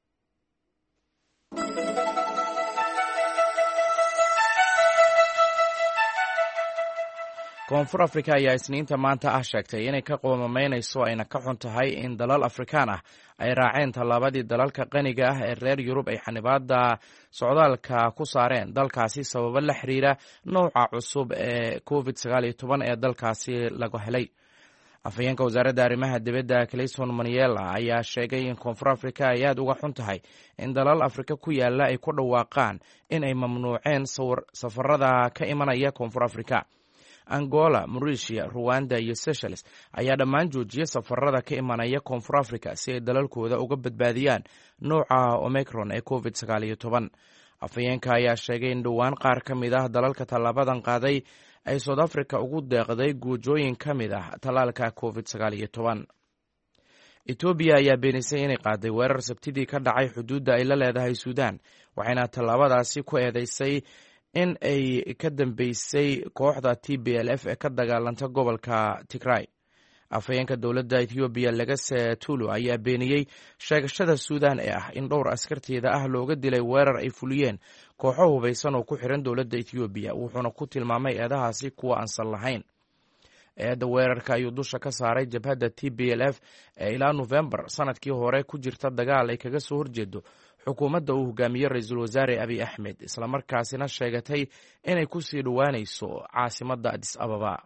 Speaker 1: koonfur afrika ayaa isniinta maanta ah sheegtay inay ka qoomamaynayso ayna ka xun tahay in dalal afrikaan ah ay raaceen tallaabadii dalalka qaniga ah ee reer yurub ay xanibaada socdaalka ku saareen dalkaasi sababo la xiriira nouca cusub ee covid-19 ee dalkaasi laga helay. afhayeenka wasaaradda arrimaha dibadda clayson maniela ayaa sheegay in koonfur afrika ay aad uga xun tahay in dalal afrika ku yaala ay ku dhawaaqaan in ay mamnuuceen safarada ka imanaya koonfur afrika. angola, mauritius, ruwanda iyo seychelles ayaa dhammaan joojiyay safarada ka imanaya koonfur africa si ay dalalkooda uga badbaadiyaan nouca omicron ee covid-19. afhayeenka ayaa sheegay in dhowaan qaar ka mid ah dalalka tallaabadan qaaday ay south africa ugu deeqday guujooyin ka mid ah tallaalka covid-19. etoobiya ayaa beenisay inay qaaday weerar sabtidii ka dhacay xuduudda ay la leedahay suudaan waxayna tallaabadaasi ku eedeysay in ay ka dambeysay kooxda TPLF ee ka dagaalanta gobolka Tigray. afhayeenka dowladda Ethiopia Legase Tulu ayaa beeniyey sheegashada Suudaan ee ah in dhowr askarteeda ah looga dilay weerar ay fuliyeen kooxo hubeysan oo ku xiran dowladda Ethiopia wuxuuna ku tilmaamay eedahaasi kuwa aan sal lahayn. eedda weerarka ayuu dusha ka saaray jabhadda TPLF ee ilaa November sanadkii hore ku jirta dagaal ay kaga soo horjeedo xukuumadda uu hogaamiye ra-iisul wasaare Abiy Ahmed islamarkaasina sheegatay inay ku sii dhowaanayso caasimadda Addis Ababa.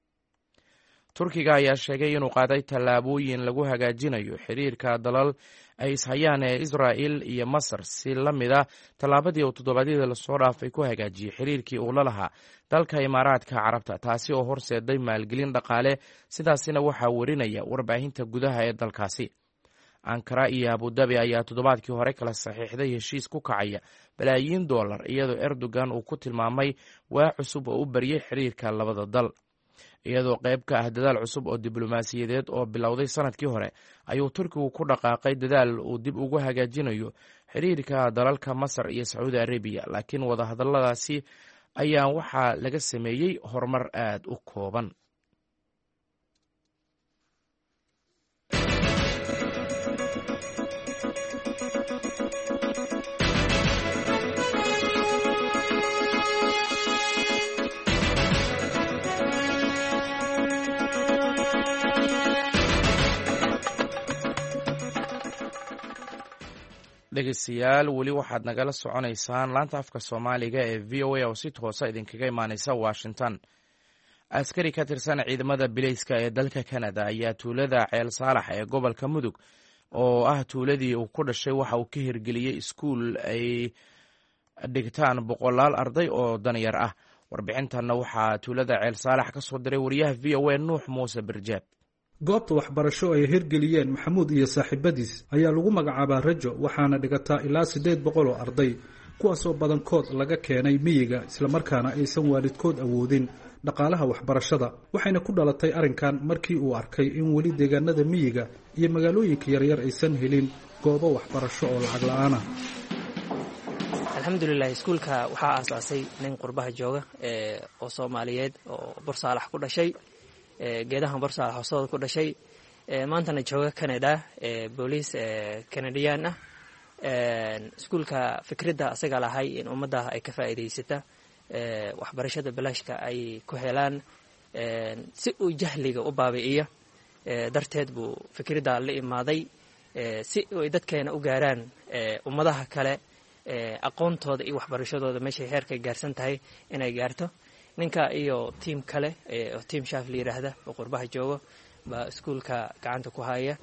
Speaker 1: turkiga ayaa sheegay inuu qaaday tallaabooyin lagu hagaajinayo xiriirka dalal ay ishayaan ee Israel iyo Masar si la mid ah tallaabadii uu toddobaadyadii lasoo dhaafay ku hagaajiyey xiriirkii uu la lahaa dalka Imaaraadka Carabta taasi oo horseeday maalgelin dhaqaale sidaasina waxaa warinaya warbaahinta gudaha ee dalkaasi. Ankara iyo Abu Dhabi ayaa toddobaadkii hore kala saxiixday heshiis ku kacaya balaayiin dollar iyadoo Erdogan uu ku tilmaamay waa cusub oo u bariyay xiriirka labada dal. iyadoo qayb ka ah dadaal cusub oo diblomaasiyadeed oo bilowday sanadkii hore ayuu Turkigu ku dhaqaaqay dadaal uu dib ugu hagaajinayo xiriirka dalalka Masar iyo Sacuudi Arabiya laakiin wadahadalladaasi ayaa waxaa laga sameeyey horumar aad u kooban. dhegeystayaal weli waxaad nagala soconaysaan laanta afka soomaaliga ee v o a oo si toosa idinkaga imaaneysa Washington. askari ka tirsan ciidamada bileyska ee dalka Canada ayaa tuulada Ceel Saalax ee gobolka Mudug oo ah tuuladii uu ku dhashay waxa uu ka hirgeliyey iskuul ay dhigtaan boqolaal arday oo danyar ah. warbixintanna waxaa tuulada Ceel Saalax ka soo diray wariyaha v o a Nuux Muuse Birjaab.
Speaker 18: goobta waxbarasho ay hirgeliyeen maxamuud iyo saaxiibadiis ayaa lagu magacaabaa Rajo waxaana dhigataa ilaa 800 oo arday kuwaasoo badankood laga keenay miyiga islamarkaana aysan waalidkood awoodin dhaqaalaha waxbarashada waxayna ku dhalatay arrinkan markii uu arkay in weli deegaanada miyiga iyo magaalooyinka yaryar aysan helin goobo waxbarasho oo lacag la-aan ah.
Speaker 19: alxamdulilah iskuulka waxaa aasaasay nin qurbaha jooga oo soomaaliyeed oo bursaalax ku dhashay geedahan bursaalax hoosooda ku dhashay maantana jooga canada booliis canadian ah. iskuulka fikradda asaga lahay in ummadda ay ka faa'iidaysata waxbarashada balaashka ay ku helaan si uu jahliga u baabi'iyo darteed buu fikradda la imaaday si ay dadkeena u gaaraan ummadaha kale aqoontooda iyo waxbarashadooda meeshay heerkay gaarsan tahay inay gaarto. ninka iyo tiim kale oo tiim shaaf la yidhaahda oo qurbaha joogo baa iskuulka gacanta ku haya.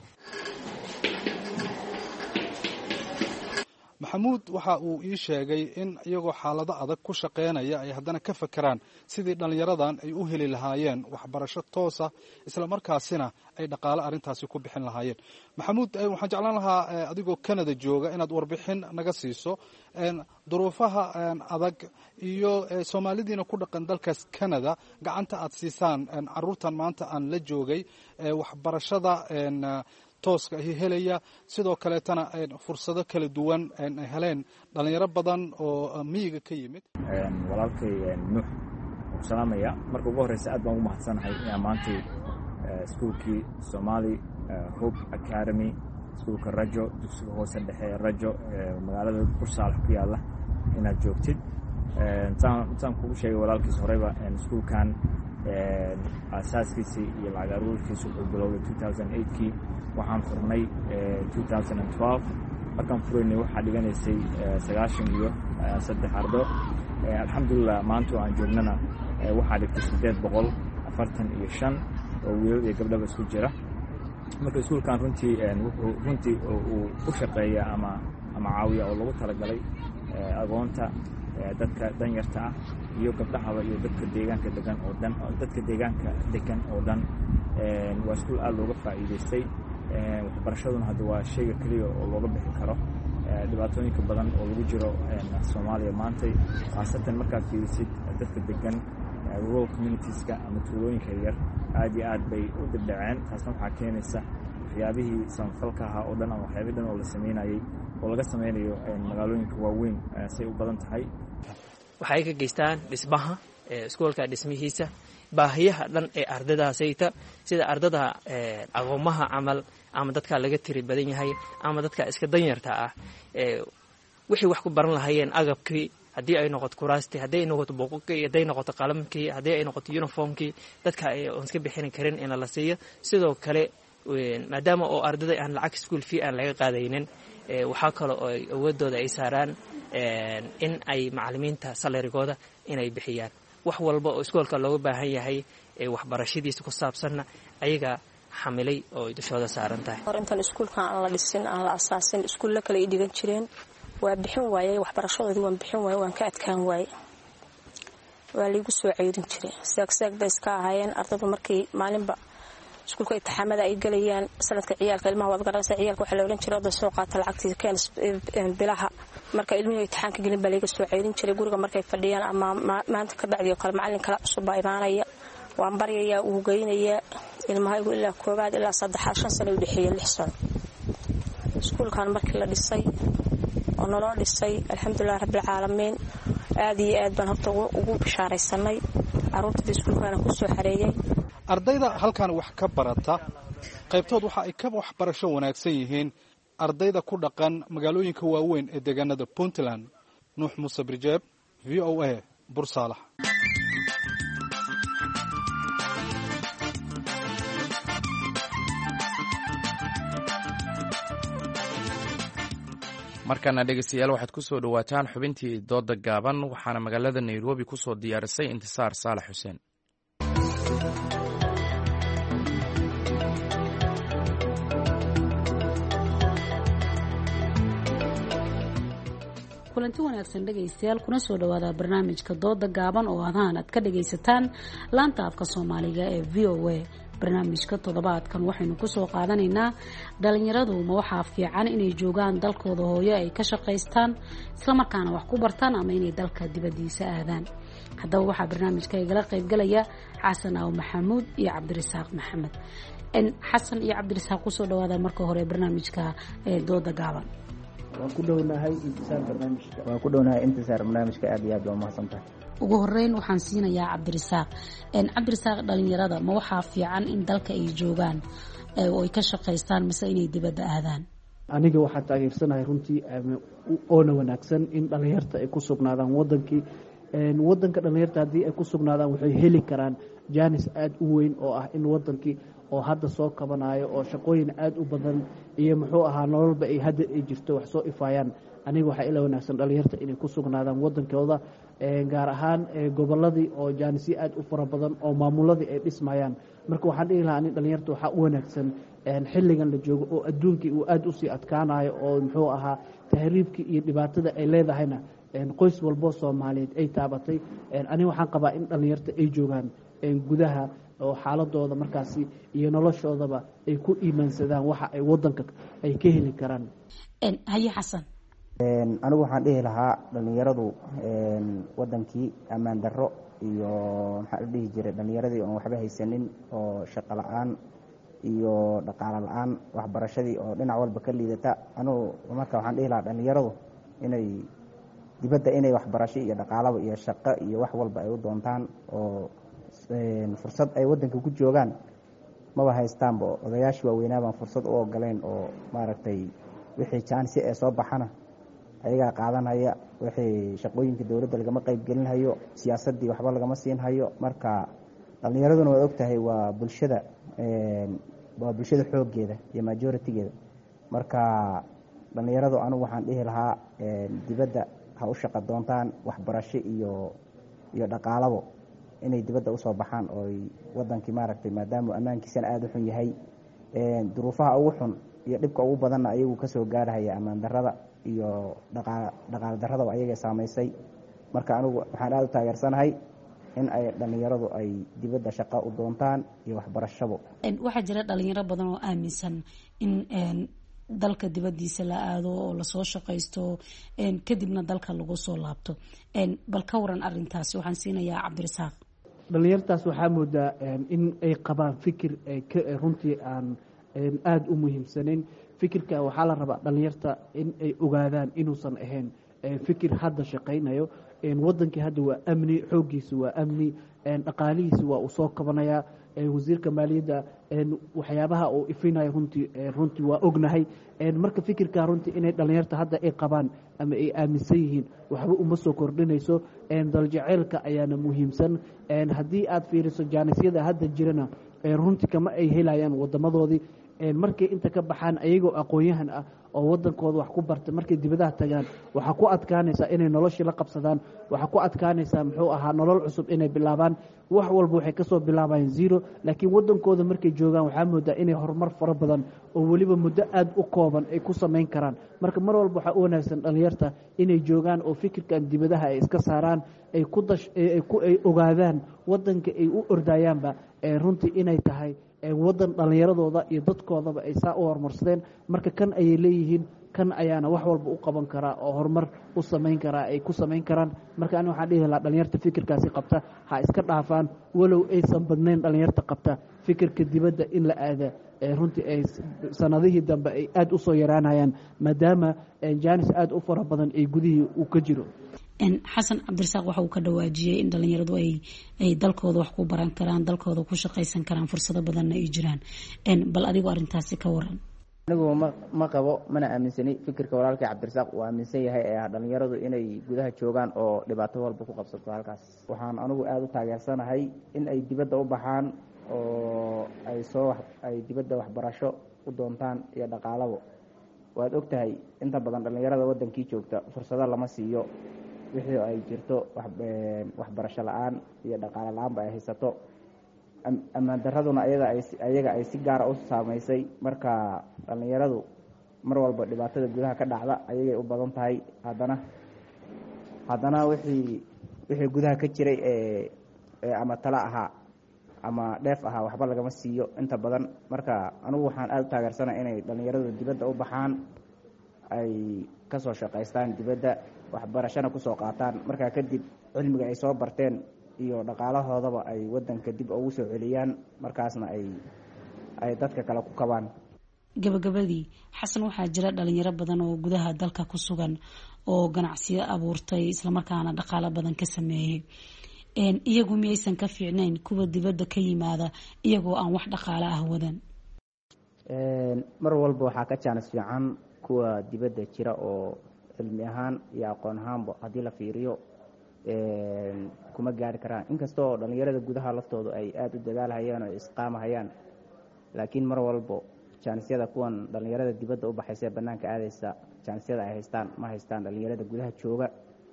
Speaker 18: maxamuud waxa uu ii sheegay in iyagoo xaalado adag ku shaqaynaya ay haddana ka fakeraan sidii dhallinyaradan ay u heli lahaayeen waxbarasho toosa islamarkaasina ay dhaqaale arrintaasi ku bixin lahaayeen. maxamuud waxaan jeclaan lahaa adigoo canada jooga inaad warbixin naga siiso duruufaha adag iyo soomaalidiina ku dhaqan dalkaas canada gacanta aad siisaan caruurtan maanta aan la joogay waxbarashada tooska ay helaya sidoo kaleetana fursado kala duwan heleen dhalinyaro badan oo miyiga ka yimid.
Speaker 20: walaalkay nuux u salaamaya marka ugu horeysa aad baan ugu mahadsanahay inaan maantay iskuulkii Somali Hope Academy iskuulka Rajo dugsiga hoose dhexe Rajo magaalada Bursaalax ku yaala inaad joogtid. intaan kugu sheegay walaalkiis horeyba iskuulkan asaaskiisii iyo lacag aruurkiisa wuxuu bilowday 2008kii waxaan furnay 2012 markaan furaynay waxaa dhiganaysay 93 ardo. alxamdulilah maanta aan joognana waxaa dhigtay 845 oo wiilal iyo gabdhaba isku jira. marka iskuulkan runtii uu u shaqeeya ama caawiya oo lagu talagalay agoonta dadka danyarta ah iyo gabdhahaba iyo dadka deegaanka degan oo dhan waa iskuul aad looga faa'iidaystay. waxbarashaduna hadda waa shayga keliya oo looga bixi karo dhibaatooyinka badan oo lagu jiro Soomaaliya maantay khaasatan markaad fiirisid dadka degan rural communitieska ama tuulooyinka yar aad iyo aad bay u dibdhaceen. taasna waxaa keenaysa waxyaabihii samafalka ahaa oo dhan ama waxyaabo dhan oo la sameynayay oo laga sameynayo magaalooyinka waaweyn say u badan tahay.
Speaker 19: waxay ka geystaan dhismaha iskuulka dhismihiisa baahiyaha dhan ee ardaydaasayta sida ardada aqoomaha camal ama dadka laga tiri badan yahay ama dadka iska danyarta ah wixii wax ku baran lahaayeen agabkii haddii ay noqoto kuraasti haddii ay noqoto buuqkii haddii ay noqoto qalamkii haddii ay noqoto uniformkii dadka ay iska bixin karin in la siiyo. sidoo kale maadaama oo ardayda aan lacag school fee aan laga qaadaynin waxaa kale oo awoodooda ay saaraan in ay macallimiinta salarigooda inay bixiyaan wax walba oo iskoolka looga baahan yahay waxbarashadiisa ku saabsanna ayaga xamilay oo dushooda saaran tahay.
Speaker 21: intaan iskuulkan aan la dhisin aan la asaasin iskuulla kale ay dhigan jireen waa bixin waayay waxbarashadoodii waan bixin waayay waan ka adkaan waayay waa liigu soo ceydin jiray saag bay iska ahaayeen ardaydu markii maalinba iskuulka imtixaamada ay galayaan sanadka ciyaalka ilmaha waad garanaysaa ciyaalka waxaa la oran jiray oday soo qaata lacagtiisa keen bilaha marka ilmihii imtixaanka gelin baa liiga soo ceydin jiray guriga markay fadhiyaan ama maanta ka bacdi oo kale macallin kala cusub baa imaanaya waan baryayaa uu geynayaa ilmahaygu ilaa koobaad ilaa 3-5 sano u dhexeeyay 6 sano. iskuulkan markii la dhisay oo nolol dhisay alxamdulilah rabbil caalamiin aad iyo aad baan horta ugu bishaaraysanay caruurta iskuulkana ku soo xareeyay.
Speaker 18: ardayda halkan wax ka barata qaybtood waxa ay ka waxbarasho wanaagsan yihiin ardayda ku dhaqan magaalooyinka waaweyn ee deegaanada Puntland. Nuux Muuse Birjeeb, VOA, Bursaalax.
Speaker 1: markana dhegeystayaal waxaad ku soo dhawaataan xubintii dooda gaaban waxaana magaalada Nairobi ku soo diyaarisay Intisaar Saalax Xuseen.
Speaker 22: kulanti wanaagsan dhegaystayaal kuna soo dhawaada barnaamijka dooda gaaban oo aad ka dhagaysataan laanta afka Soomaaliga ee VOA. barnaamijka toddobaadkan waxaynu kusoo qaadanaynaa dhalinyaradu ma waxaa fiican inay joogaan dalkooda hooyo ay ka shaqaystaan islamarkaana wax ku bartaan ama inay dalka dibadiisa aadaan. haddaba waxaa barnaamijka igala qaybgalaya xasan aaw maxamuud iyo cabdirasaaq maxamed. xasan iyo cabdirasaaq kusoo dhawaada marka hore barnaamijka dooda gaaban.
Speaker 2: waan ku dhownahay intisaar barnaamijka aad iyo aad waa mahadsantahay.
Speaker 22: ugu horeyn waxaan siinayaa cabdirasaaq. cabdirasaaq, dhalinyarada ma waxaa fiican in dalka ay joogaan oo ay ka shaqaystaan mise inay dibadda aadaan?
Speaker 2: aniga waxaa taageersanahay runtii oona wanaagsan in dhalinyarta ay ku sugnaadaan wadankii. wadanka dhalinyarta haddii ay ku sugnaadaan waxay heli karaan jaanis aada u weyn oo ah in wadankii oo hadda soo kabanayo oo shaqooyin aada u badan iyo muxuu ahaa nololba ay hadda ay jirto wax soo ifaayaan. aniga waxaa ila wanaagsan dhalinyarta inay ku sugnaadaan wadankooda, gaar ahaan goboladii oo jaanisyo aada u fara badan oo maamuladii ay dhismayaan. marka waxaan dhihi lahaa in dhalinyarta waxaa u wanaagsan xilligan la joogo oo adduunkii uu aada usii adkaanayo oo muxuu ahaa tahriibkii iyo dhibaatada ay leedahayna qoys walboo soomaaliyeed ay taabatay. aniga waxaan qabaa in dhalinyarta ay joogaan gudaha oo xaaladooda markaasi iyo noloshoodaba ay ku iimaansadaan waxa ay wadanka ay ka heli karaan.
Speaker 22: haye xasan.
Speaker 2: anigu waxaan dhihi lahaa dhalinyaradu wadankii ammaan darro iyo maxaa la dhihi jiray dhalinyaradii oon waxba haysanin oo shaqo la-aan iyo dhaqaalo la-aan waxbarashadii oo dhinac walba ka liidata. anigu marka waxaan dhihi lahaa dhalinyaradu inay dibadda inay waxbarasho iyo dhaqaalaba iyo shaqo iyo wax walba ay u doontaan oo fursad ay wadanka ku joogaan maba haystaanba. odayaashii waaweynaa baan fursad u ogoleyn oo maaragtay wixii jaansi ee soo baxana ayagaa qaadanaya, wixii shaqooyinka dowladda lagama qayb gelinhayo, siyaasaddii waxba lagama siinhayo. marka dhalinyaraduna waad ogtahay waa bulshada xooggeeda iyo majoritigeeda. marka dhalinyaradu anigu waxaan dhihi lahaa dibadda ha u shaqo doontaan, waxbarasho iyo dhaqaalabo inay dibadda usoo baxaan oo wadankii maaragtay maadaama ammaankiisana aada u xun yahay, duruufaha ugu xun iyo dhibka ugu badanna ayagu kasoo gaarhaya ammaan darrada iyo dhaqaal darradaba ayaga saamaysay. marka anigu waxaan aada u taageersanahay in ay dhalinyaradu ay dibadda shaqo u doontaan iyo waxbarashabo.
Speaker 22: waxaa jira dhalinyaro badan oo aaminsan in dalka dibadiisa la aado oo lasoo shaqaysto kadibna dalka lagu soo laabto. bal ka waran arintaasi, waxaan siinayaa cabdirasaaq.
Speaker 2: dhalinyartaas waxaa moodaa in ay qabaan fikir runtii aan aada u muhiimsanayn. fikirka waxaa la rabaa dhalinyarta in ay ogaadaan inuusan ahayn fikir hadda shaqaynayo. wadankii hadda waa amni, xooggiisa waa amni, dhaqaalihiisa waa uu soo kabanayaa. wasiirka maaliyadda waxyaabaha uu ifinayo runtii waa ognahay. marka fikirka runtii inay dhalinyarta hadda ay qabaan ama ay aaminsan yihiin waxba uma soo kordhinayso. daljeceylka ayaana muhiimsan. haddii aad fiiriso jaanisyada hadda jirana runtii kama ay helayaan wadamadoodii. markay inta ka baxaan ayagoo aqoon-yahan ah oo wadankooda wax ku barta, markay dibadaha tagaan waxaa ku adkaanaysaa inay noloshii la qabsadaan, waxaa ku adkaanaysaa muxuu ahaa nolol cusub inay bilaabaan. wax walba waxay kasoo bilaabayaan zero, laakiin wadankooda markay joogaan waxaa moodaa inay horumar fara badan oo weliba muddo aada u kooban ay ku samayn karaan. marka mar walba waxaa u wanaagsan dhalinyarta inay joogaan oo fikirkan dibadaha ay iska saaraan, ay ogaadaan wadanka ay u ordayaanba runtii inay tahay wadan dhalinyaradooda iyo dadkoodaba ay saa u horumarsadeen. marka kan ayay leeyihiin, kan ayaana wax walba u qaban karaa oo horumar u samayn karaa, ay ku samayn karaan. marka aniga waxaan dhihi lahaa dhalinyarta fikirkaasi qabta ha iska dhaafaan, walow aysan badnayn dhalinyarta qabta fikirka dibadda in la aada. runtii ay sanadihii dambe ay aada usoo yaraanayaan maadaama jaanis aada u fara badan ay gudihii uu ka jiro.
Speaker 22: xasan, cabdirasaaq waxa uu ka dhawaajiyey in dhalinyaradu ay dalkooda wax ku baran karaan, dalkooda ku shaqaysan karaan, fursado badanna ay jiraan. bal adigu arintaasi ka waran.
Speaker 2: anigu ma qabo, mana aaminsani fikirka walaalkay cabdirasaaq uu aaminsan yahay ee ah dhalinyaradu inay gudaha joogaan oo dhibaato walba ku qabsato halkaas. waxaan anigu aada u taageersanahay in ay dibadda u baxaan oo ay dibadda waxbarasho u doontaan iyo dhaqaalabo. waad ogtahay inta badan dhalinyarada wadankii joogta fursado lama siiyo, wixii ay jirto waxbarasho la-aan iyo dhaqaalo la-aanba ay haysato. ammaan daraduna ayaga ay si gaara u saamaysay. marka dhalinyaradu mar walba dhibaatada gudaha ka dhacda ayagay u badan tahay. haddana wixii gudaha ka jiray ama tala ahaa
Speaker 4: ama dheef ahaa waxba lagama siiyo inta badan. Marka anugu waxaan aad u taageersanahay inay dhallinyaradu dibadda u baxaan, ay ka soo shaqaystaan dibadda, waxbarashana kusoo qaataan, markaa kadib cilmiga ay soo barteen iyo dhaqaalahoodaba ay wadanka dib ugu soo celiyaan, markaasna ay dadka kale ku kabaan.
Speaker 22: gabagabadii xasan, waxaa jira dhalinyaro badan oo gudaha dalka ku sugan oo ganacsiyo abuurtay islamarkaana dhaqaalo badan ka sameeyey. iyagu miyaysan ka fiicnayn kuwa dibadda ka yimaada iyagoo aan wax dhaqaalo ah wadan?
Speaker 4: mar walba waxaa ka jaanis fiican kuwa dibadda jira oo cilmi ahaan iyo aqoon ahaanba haddii la fiiriyo kuma gaari karaan. inkastoo dhalinyarada gudaha laftoodu ay aada u dadaalhayaan oo isqaamahayaan, laakiin mar walbo jaanisyada kuwan dhalinyarada dibadda u baxaysa ee banaanka aadaysa, jaanisyada ay haystaan ma haystaan dhalinyarada gudaha jooga.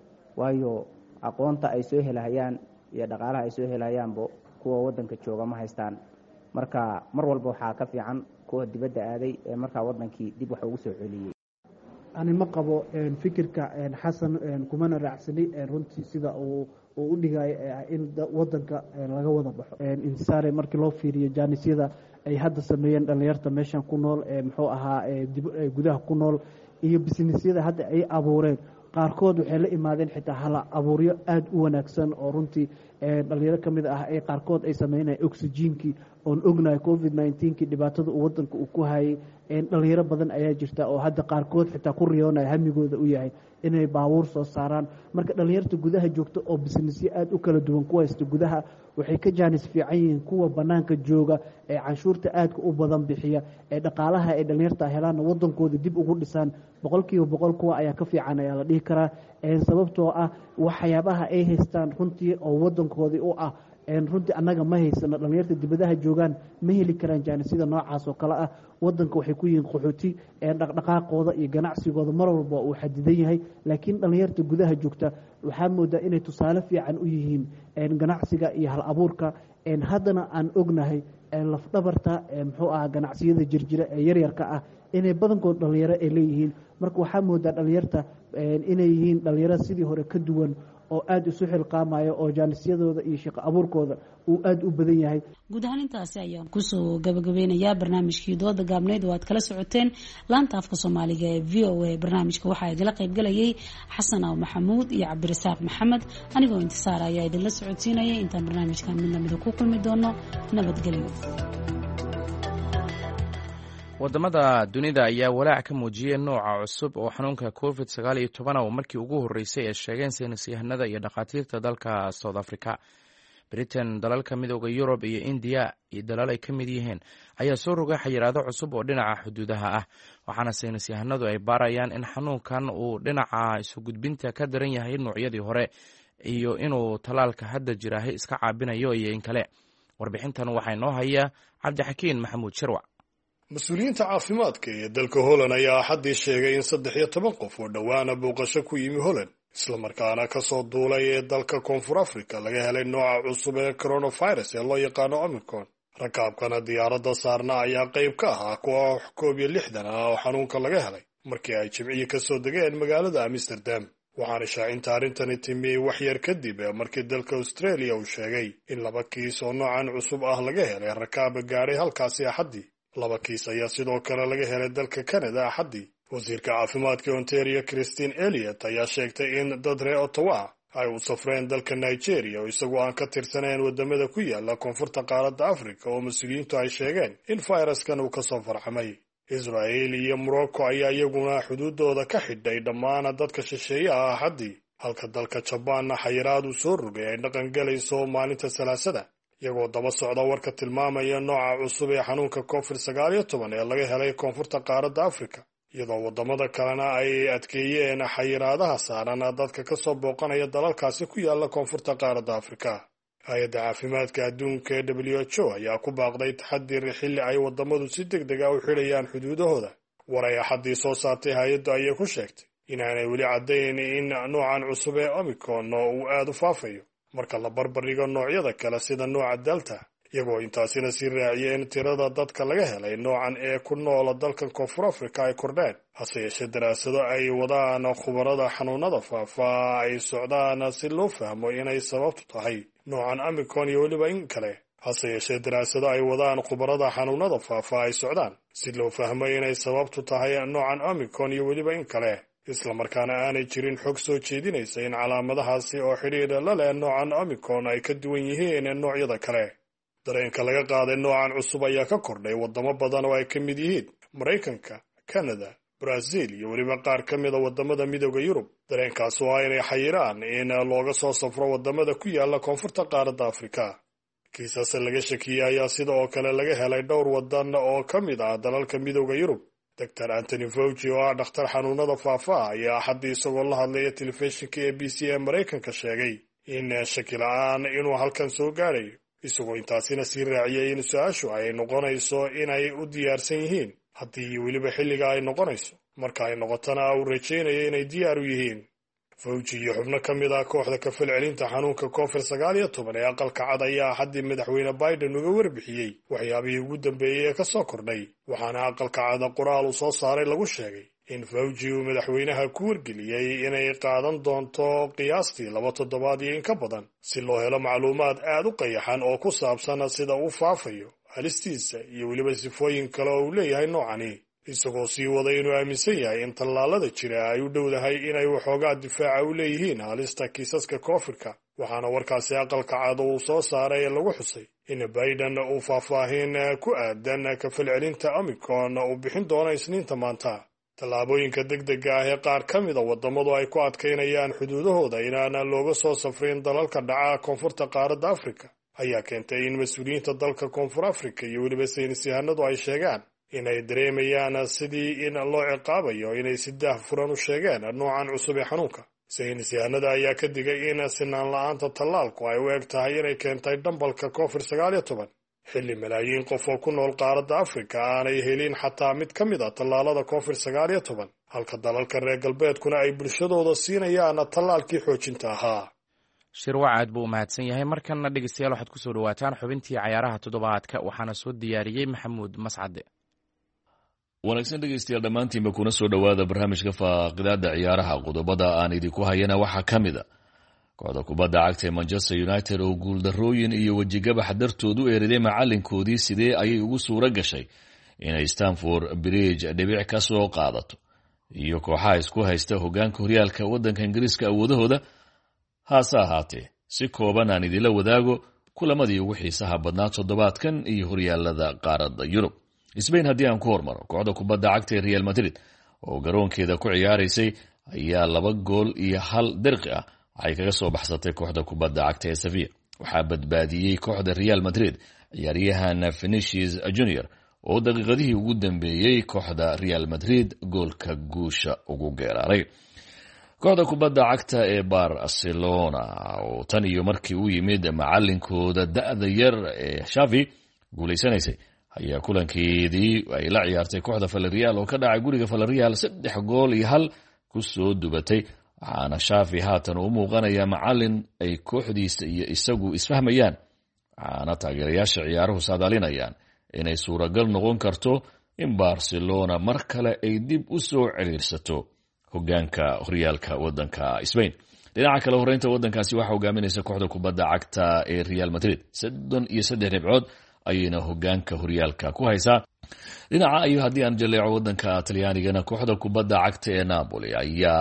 Speaker 4: waayo aqoonta ay soo helahayaan iyo dhaqaalaha ay soo helayaanba kuwa wadanka jooga ma haystaan. marka mar walba waxaa ka fiican kuwa dibadda aaday ee markaa wadankii dib wax ugu soo celiyey.
Speaker 2: ani ma qabo fikirka xasan, kumana raacsani runtii sida uu u dhigayo in wadanka laga wada baxo. insaare markii loo fiiriyo jaanisyada ay hadda sameeyeen dhalinyarta meeshan ku nool, muxuu ahaa gudaha ku nool, iyo bisnisyada hadda ay abuureen, qaarkood waxay la imaadeen xitaa hala abuuryo aada u wanaagsan oo runtii dhalinyaro ka mid ah ay qaarkood ay sameynaya oxygenkii oon ognahay covid-19 dhibaatada uu wadanka uu ku hayay. dhalinyaro badan ayaa jirta oo hadda qaarkood xitaa ku riyoonaya hamigooda u yahay inay baabuur soo saaraan. marka dhalinyarta gudaha joogta oo bisnisyo aada u kala duwan ku haysta gudaha waxay ka jaanis fiican yihiin kuwa banaanka jooga ee canshuurta aadka u badan bixiya, ee dhaqaalaha ay dhalinyarta helaanna wadankooda dib ugu dhisaan. 100% kuwa ayaa ka fiican ayaa la dhihi karaa, sababtoo ah waxyaabaha ay haystaan runtii oo wadankoodii u ah runtii annaga ma haysano. dhalinyarta dibadaha joogaan ma heli karaan jaanisida noocaas oo kale ah. wadanka waxay ku yihiin qaxooti, dhaqdhaqaaqooda iyo ganacsigooda mar walba uu xadidan yahay. laakiin dhalinyarta gudaha joogta waxaa moodaa inay tusaale fiican u yihiin ganacsiga iyo hal abuurka. haddana aan ognahay lafdhabarta muxuu ahaa ganacsiyada jirjira ee yaryarka ah inay badankood dhalinyaro ay leeyihiin. marka waxaa moodaa dhalinyarta inay yihiin dhalinyaro sidii hore ka duwan oo aada isu xilqaamayo oo jaanisyadooda iyo shaqo abuurkooda uu aada u badan yahay.
Speaker 22: guud ahaan intaasi ayaan kusoo gabagabeynayaa barnaamijkii dooda gaabneyd oo aad kala socoteen laanta afka soomaaliga ee v o a. barnaamijka waxaa idinla qaybgalayay xasan aw maxamuud iyo cabdirasaaq maxamed. anigoo intisaar ayaa idinla socodsiinayay. intaan barnaamijkan mid lamida ku kulmi doono, nabadgelyo.
Speaker 1: wadamada dunida ayaa walaac ka muujiyey nooca cusub oo xanuunka covid-19 oo markii ugu horreysay ay sheegeen saynis yahanada iyo dhakhaatiirta dalka South Africa. Britain, dalalka midooda Yurub iyo India iyo dalal ay ka mid yihiin ayaa soo rogay xayiraado cusub oo dhinaca xuduudaha ah, waxaana saynis yahanadu ay baarayaan in xanuunkan uu dhinaca isu gudbinta ka daran yahay noocyadii hore iyo inuu talaalka hadda jiraahay iska caabinayo iyo in kale. warbixintan waxaa inoo haya cabdixakiin maxamuud shirwac.
Speaker 5: mas-uuliyiinta caafimaadka ee dalka Holland ayaa axaddii sheegay in 13 qof oo dhowaana booqasho ku yimi Holland islamarkaana ka soo duulay ee dalka Koonfur Afrika laga helay nooca cusub ee coronavirus ee loo yaqaano Omicron. rakaabkana diyaaradda saarna ayaa qayb ka ahaa kuwa 61 ah oo xanuunka laga helay markii ay jimciye ka soo degeen magaalada Amsterdam. waxaana shaacinta arrintani timi wax yar kadib markii dalka Australia uu sheegay in 2 kiis oo noocan cusub ah laga helay rakaab gaadhay halkaasi axaddii. 2 kiis ayaa sidoo kale laga helay dalka Canada axaddii. wasiirka caafimaadka Ontario Christine Elliott ayaa sheegtay in dad reer Ottawa ay u safreen dalka Nigeria oo isagoo aan ka tirsanayn wadamada ku yaala koonfurta qaaradda Afrika oo mas-uuliyiintu ay sheegeen in fayraskan uu ka soo farxamay. Israel iyo Morocco ayaa iyaguna xuduudooda ka xidhay dhammaan dadka shisheeye ah axaddii, halka dalka Jabaanna xayiraad uu soo rogay ay dhaqan galayso maalinta Salaasada, iyagoo daba socda warka tilmaamaya nooca cusub ee xanuunka COVID-19 ee laga helay koonfurta qaaradda Afrika, iyadoo wadamada kalena ay adkeeyeen xayiraadaha saaran dadka ka soo booqanaya dalalkaasi ku yaala koonfurta qaaradda Afrika. hay-adda caafimaadka adduunka ee WHO ayaa ku baaqday taxadir xilli ay wadamadu si degdeg ah u xidhayaan xuduudahooda. war ay axaddii soo saartay hay-addu ayay ku sheegtay inaanay weli caddayn in noocan cusub ee Omicron uu aada u faafayo marka la barbardhigo noocyada kale sida nooca Delta, iyagoo intaasina sii raaciyeen tirada dadka laga helay noocan ee ku nool dalkan Koonfur Afrika ay kordheen. hase yeeshee daraasado ay wadaan khubarada xanuunada faafa ay socdaan si loo fahmo inay sababtu tahay noocan Omicron iyo weliba in kale. hase yeeshee daraasado ay wadaan khubarada xanuunada faafa ay socdaan si loo fahmo inay sababtu tahay noocan omicron iyo weliba in kale, islamarkaana aanay jirin xog soo jeedinaysa in calaamadahaasi oo xidhiidha la leh noocan omicron ay ka duwan yihiin noocyada kale. dareenka laga qaaday noocan cusub ayaa ka kordhay waddamo badan oo ay ka mid yihiin Maraykanka, Canada, Brazil iyo weliba qaar ka mida waddamada midooda Yurub. dareenkaas waa inay xayiraan in looga soo safro waddamada ku yaala koonfurta qaaradda Afrika. kiisas laga shakiyey ayaa sida oo kale laga helay dhowr waddan oo ka mid ah dalalka midooda Yurub. Dr. Anthony Fauci oo ah dhakhtar xanuunada faafa ayaa axaddii isagoo la hadlaya telefishinka ABC ee Maraykanka sheegay in shaki la'aan inuu halkan soo gaarayo, isagoo intaasina sii raaciyay in su-aashu ay noqonayso inay u diyaarsan yihiin haddii weliba xilliga ay noqonayso. marka ay noqotana uu rajaynayo inay diyaar u yihiin. Fauci iyo xubno ka mid ah kooxda ka falcelinta xanuunka COVID-19 ee aqalka cad ayaa axaddii madaxweyne Biden uga warbixiyey waxyaabihii ugu dambeeyey ee ka soo kordhay, waxaana aqalka cad qoraal uu soo saaray lagu sheegay in Fauci uu madaxweynaha ku wargeliyey inay qaadan doonto qiyaastii 2 toddobaad iyo in ka badan si loo helo macluumaad aad u qayaxan oo ku saabsan sida uu faafayo, halistiisa iyo weliba sifooyin kale oo uu leeyahay noocani, isagoo sii waday inuu aaminsan yahay in tallaalada jira ay u dhowdahay inay waxoogaa difaaca u leeyihiin halista kiisaska koofidka. waxaana warkaasi aqalka cad uu soo saaray lagu xusay in Biden uu faahfaahin ku aadan ka falcelinta Omicron uu bixin doono Isniinta maanta. tallaabooyinka degdega ah ee qaar ka mida waddamadu ay ku adkaynayaan xuduudahooda inaana looga soo safrin dalalka dhaca koonfurta qaaradda Afrika ayaa keentay in mas-uuliyiinta dalka Koonfur Afrika iyo weliba saynisyahanadu ay sheegaan inay dareemayaan sidii in loo ciqaabayo inay si daahfuran u sheegeen noocan cusub ee xanuunka. saynisyahanada ayaa ka digay in sinaan la'aanta tallaalku ay u eg tahay inay keentay dhambalka COVID-19 xilli malaayiin qof oo ku nool qaaradda Afrika aanay helin xataa mid ka mid ah tallaalada COVID-19, halka dalalka reer galbeedkuna ay bulshadooda siinayaan tallaalkii xoojinta ahaa.
Speaker 1: shirwacaad buu u mahadsan yahay. markanna dhegeystayaal waxaad ku soo dhawaataan xubintii cayaaraha toddobaadka, waxaana soo diyaariyey Maxamuud Mascade.
Speaker 3: wanaagsan dhegeystayaal dhammaantiinba kuna soo dhowaada barnaamijka faaqidaada ciyaaraha. qodobada aan idinku hayana waxaa ka mid a kooxda kubadda cagta ee Manchester United oo guuldarrooyin iyo wejigabax dartood u eeriday macalinkoodii. sidee ayay ugu suura gashay inay Stamford Bridge dhibic ka soo qaadato? iyo kooxaha isku haysta hogaanka horyaalka waddanka Ingiriiska awoodahooda. hase ahaatee si kooban aan idila wadaago kulamadii ugu xiisaha badnaa toddobaadkan iyo horyaalada qaaradda Yurub. Spain haddii aan ku hormaro, kooxda kubadda cagta ee Real Madrid oo garoonkeeda ku ciyaaraysay ayaa 2-1 dirqi ah waxay kaga soo baxsatay kooxda kubadda cagta ee Sevilla. waxaa badbaadiyey kooxda Real Madrid ciyaaryahan Vinicius Junior oo daqiiqadihii ugu dambeeyey kooxda Real Madrid goolka guusha ugu geeraaray. kooxda kubadda cagta ee Barcelona oo tan iyo markii uu yimid macalinkooda da'da yar ee Xavi guuleysanaysay ayaa kulankeedii ay la ciyaartay kooxda Villarreal oo ka dhacay guriga Villarreal 3-1 ku soo dubatay. waxaana Xavi haatan u muuqanaya macalin ay kooxdiisa iyo isagu isfahmayaan, waxaana taageerayaasha ciyaaruhu saadaalinayaan inay suuragal noqon karto in Barcelona mar kale ay dib u soo ciriirsato hogaanka horyaalka waddanka Spain. dhinaca kale horeynta waddankaasi waxaa hogaaminaysa kooxda kubadda cagta ee Real Madrid 33 dhibcood ayayna hogaanka horyaalka ku haysaa. dhinaca ayu haddii aan jaleeco waddanka Talyaanigana kooxda kubadda cagta ee Napoli ayaa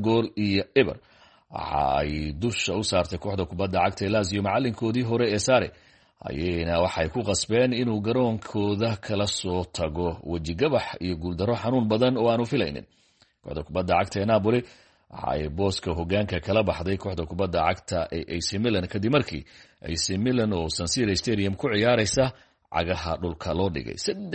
Speaker 3: 4-0 waxa ay dusha u saartay kooxda kubadda cagta ee Lazio macalinkoodii hore ee Sarri ayayna waxay ku qasbeen inuu garoonkooda kala soo tago wejigabax iyo guuldarro xanuun badan oo aanu filaynin. kooxda kubadda cagta ee Napoli waxay booska hogaanka kala baxday kooxda kubadda cagta ee AC Milan kadib markii AC Milan oo San Siro Stadium ku ciyaaraysa cagaha dhulka loo dhigay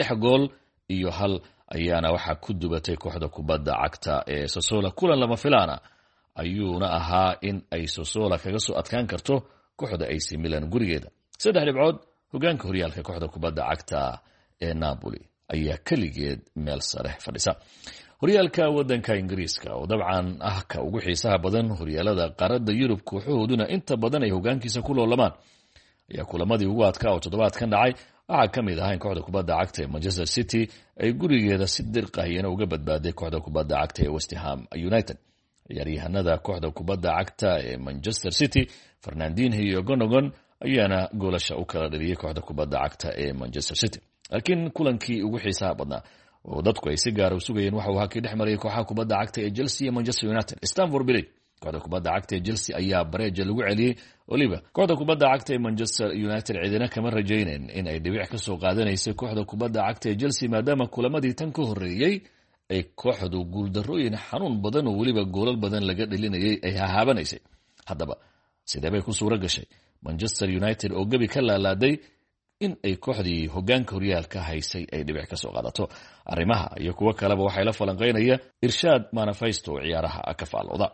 Speaker 3: 3-1 ayaana waxaa ku dubatay kooxda kubadda cagta ee Sassuolo. kulan lama filaana ayuuna ahaa in ay Sassuolo kaga soo adkaan karto kooxda AC Milan gurigeeda. 3 dhibcood hogaanka horyaalka kooxda kubadda cagta ee Napoli ayaa kaligeed meel sare fadhisa. horyaalka waddanka Ingiriiska oo dabcan ah ka ugu xiisaha badan horyaalada qaaradda Yurub, kooxahooduna inta badan ay hogaankiisa ku loolamaan, ayaa kulamadii ugu adkaa oo toddobaadkan dhacay waxaa ka mid ah in kooxda kubadda cagta ee Manchester City ay gurigeeda si dirqahayana uga badbaaday kooxda kubadda cagta ee West Ham United. ciyaaryahanada kooxda kubadda cagta ee Manchester City Fernandinho iyo Gundogan ayaana goolasha u kala dhaliyey kooxda kubadda cagta ee Manchester City. laakiin kulankii ugu xiisaha badnaa oo dadku ay si gaar ah u sugayeen waxa uu hakii dhex marayay kooxaha kubadda cagta ee Chelsea iyo Manchester United. Stamford Bridge kooxda kubadda cagta ee Chelsea ayaa bareeja lagu celiyey. Oliver kooxda kubadda cagta ee Manchester United cidina kama rajayneen in ay dhibic ka soo qaadanayso kooxda kubadda cagta ee Chelsea maadaama kulamadii tan ka horeeyay ay kooxdu guuldarrooyin xanuun badan oo weliba goolal badan laga dhalinayay ay hahaabanaysay. haddaba sidee bay ku suura gashay Manchester United oo gabi ka laalaaday in ay kooxdii hogaanka horyaalka haysay ay dhibic ka soo qaadato? arrimaha iyo kuwa kaleba waxay la falanqeynaya Irshaad Manafaysto ciyaaraha ka faalooda.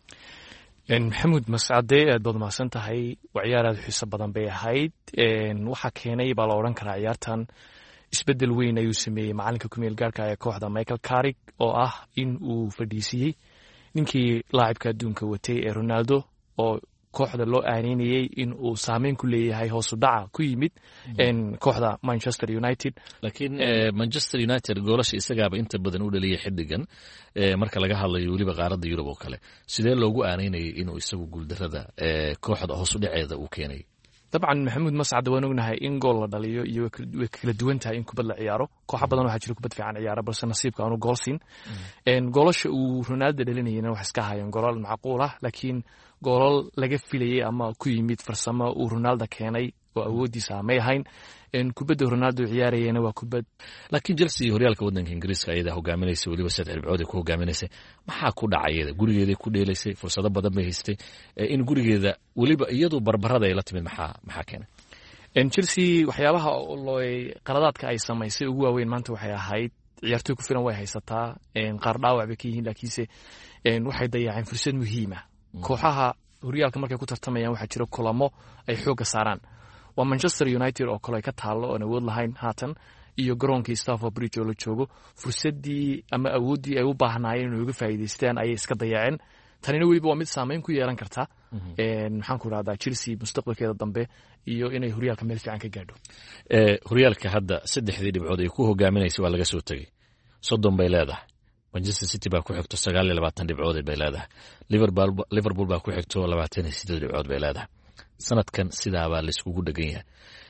Speaker 7: maxamuud mascade aad baad mahadsan tahay. ciyaar aad xiiso badan bay ahayd. waxa keenay baa la odhan karaa ciyaartan isbedel weyn ayuu sameeyey macalinka ku meel gaarka ee kooxda Michael Carrick oo ah in uu fadhiisiyey ninkii laacibka adduunka watay ee Ronaldo oo kooxda loo aaneynayay in uu saameyn ku leeyahay hoos u dhaca ku yimid kooxda Manchester United.
Speaker 3: laakiin Manchester United goolasha isagaaba inta badan u dhaliyay xidigan marka laga hadlayo weliba qaaradda Yurub oo kale sidee loogu aaneynayay inuu isagu guuldarrada kooxda hoos u dhaceeda uu keenay?
Speaker 7: dabcan maxamuud mascad waan ognahay in gool la dhaliyo iyo way kala duwan tahay in kubad la ciyaaro. kooxo badan waxaa jira kubad fiican ciyaara balse nasiibka aanu gool siin. goolasha uu Ronaldo dhalinayna wax iska hayeen goolal macquul ah laakiin goolal laga filayay ama ku yimid farsamo uu Ronaldo keenay oo awoodiisa ma ahayn. kubadda Ronaldo ciyaarayna waa kubad.
Speaker 3: laakiin Chelsea horyaalka waddanka Ingiriiska ayada hogaaminaysa weliba 3 dhibcood ku hogaaminaysay. maxaa ku dhacayada gurigeeda ku dheelaysay fursado badan bay haystay in gurigeeda weliba iyadu barbarada ay la timid maxaa keenay?
Speaker 7: Chelsea waxyaabaha qaladaadka ay samaysay ugu waaweyn maanta waxay ahayd ciyaartoy ku filan way haysataa qaar dhaawac bay ka yihiin laakiinse waxay dayaceen fursad muhiim ah. kooxaha horyaalka markay ku tartamayaan waxaa jira kulamo ay xooga saaraan. waa Manchester United oo kale ka taalo oo awood lahayn haatan iyo garoonkii Stamford Bridge oo la joogo fursadii ama awoodii ay u baahnaayeen inay uga faa'iideystaan ayay iska dayaceen. tanina weliba waa mid saameyn ku yeelan karta maxaan ku raahdaa Chelsea mustaqbalkeeda dambe iyo inay horyaalka meel fiican ka gaadho.
Speaker 3: horyaalka hadda 3 dhibcood ay ku hogaaminaysay waa laga soo tagay 30 bay leedahay. Manchester City baa ku xigto 29 dhibcood bay leedahay. Liverpool baa ku xigto 28 dhibcood bay leedahay. sanadkan sidaabaa la iskugu dhagan yahay.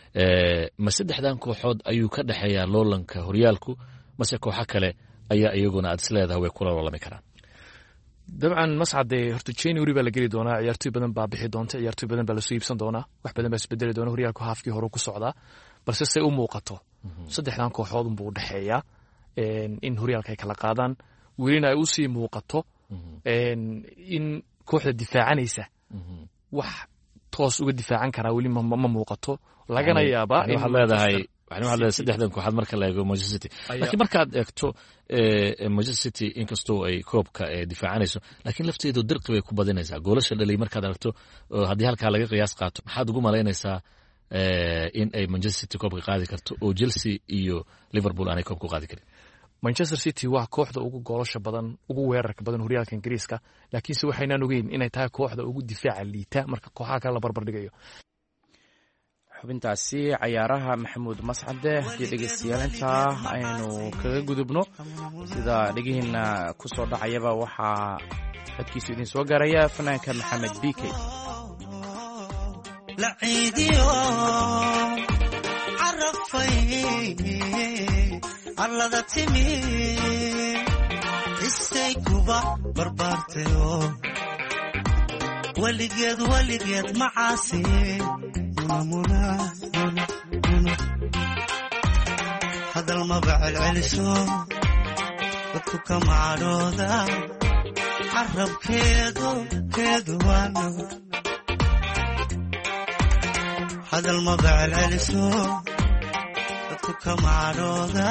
Speaker 3: ma saddexdan kooxood ayuu ka dhaxeeyaa loolanka horyaalku mase kooxo kale ayaa iyaguna aad isleedahay way kula loolami karaan?
Speaker 7: dabcan mascade horta January baa la geli doonaa. ciyaartoy badan baa bixi doonta. ciyaartoy badan baa la soo iibsan doonaa. wax badan baa isbedeli doona. horyaalku haafkii hore ku socdaa balse say u muuqato saddexdan kooxood unbuu u dhaxeeyaa in horyaalka ay kala qaadaan welina ay usii muuqato in kooxda difaacanaysa wax toos uga difaacan karaa weli ma muuqato. lagana yaabaa
Speaker 3: waxaad leedahay saddexdan kooxaad marka la eego Manchester City. laakiin markaad eegto Manchester City inkastoo ay koobka difaacanayso laakiin lafteedu dirqi bay ku badinaysaa. goolasha dhalay markaad aragto haddii halkaa laga qiyaas qaato maxaad ugu malaynaysaa in ay Manchester City koobka qaadi karto oo Chelsea iyo Liverpool aanay koobka qaadi karin?
Speaker 7: Manchester City waa kooxda ugu goolasha badan ugu weerarka badan horyaalka Ingiriiska laakiinse waxaynan ogeyn inay tahay kooxda ugu difaaca liita marka kooxaha kale la barbar dhigayo.
Speaker 1: xubintaasi cayaaraha maxamuud mascade haddii dhegeystayaal intaa aynu kaga gudubno sida dhegihiina ku soo dhacayaba waxaa codkiisu idin soo gaaraya fanaanka maxamed bikey.
Speaker 8: arlada timi istay kuba barbaartayo weligeed macaasi hadal maba celceliso dadku ka macadhooda carabkeedu waano hadal maba celceliso dadku ka macadhooda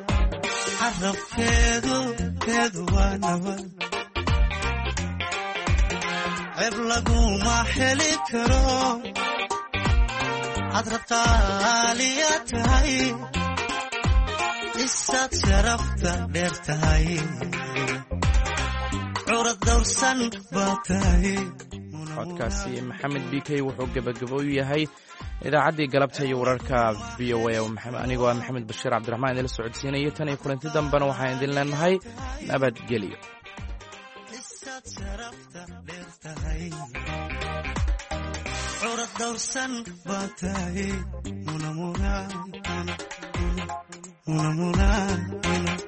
Speaker 8: carabkeedu waanaba ceeb laguma heli karo hadrad qaaliya tahay isaad sharafta dheer tahay curad dawrsan baa tahay.
Speaker 1: codkaasi maxamed bikey wuxuu gabagabo u yahay idaacaddii galabta iyo wararka VOA anigoo ah maxamed bashiir cabdiraxmaan idinla socodsiinayo tan iyo kulanti dambena waxaan idin leenahay nabadgelyo.
Speaker 8: curad dawrsan baa tahay muna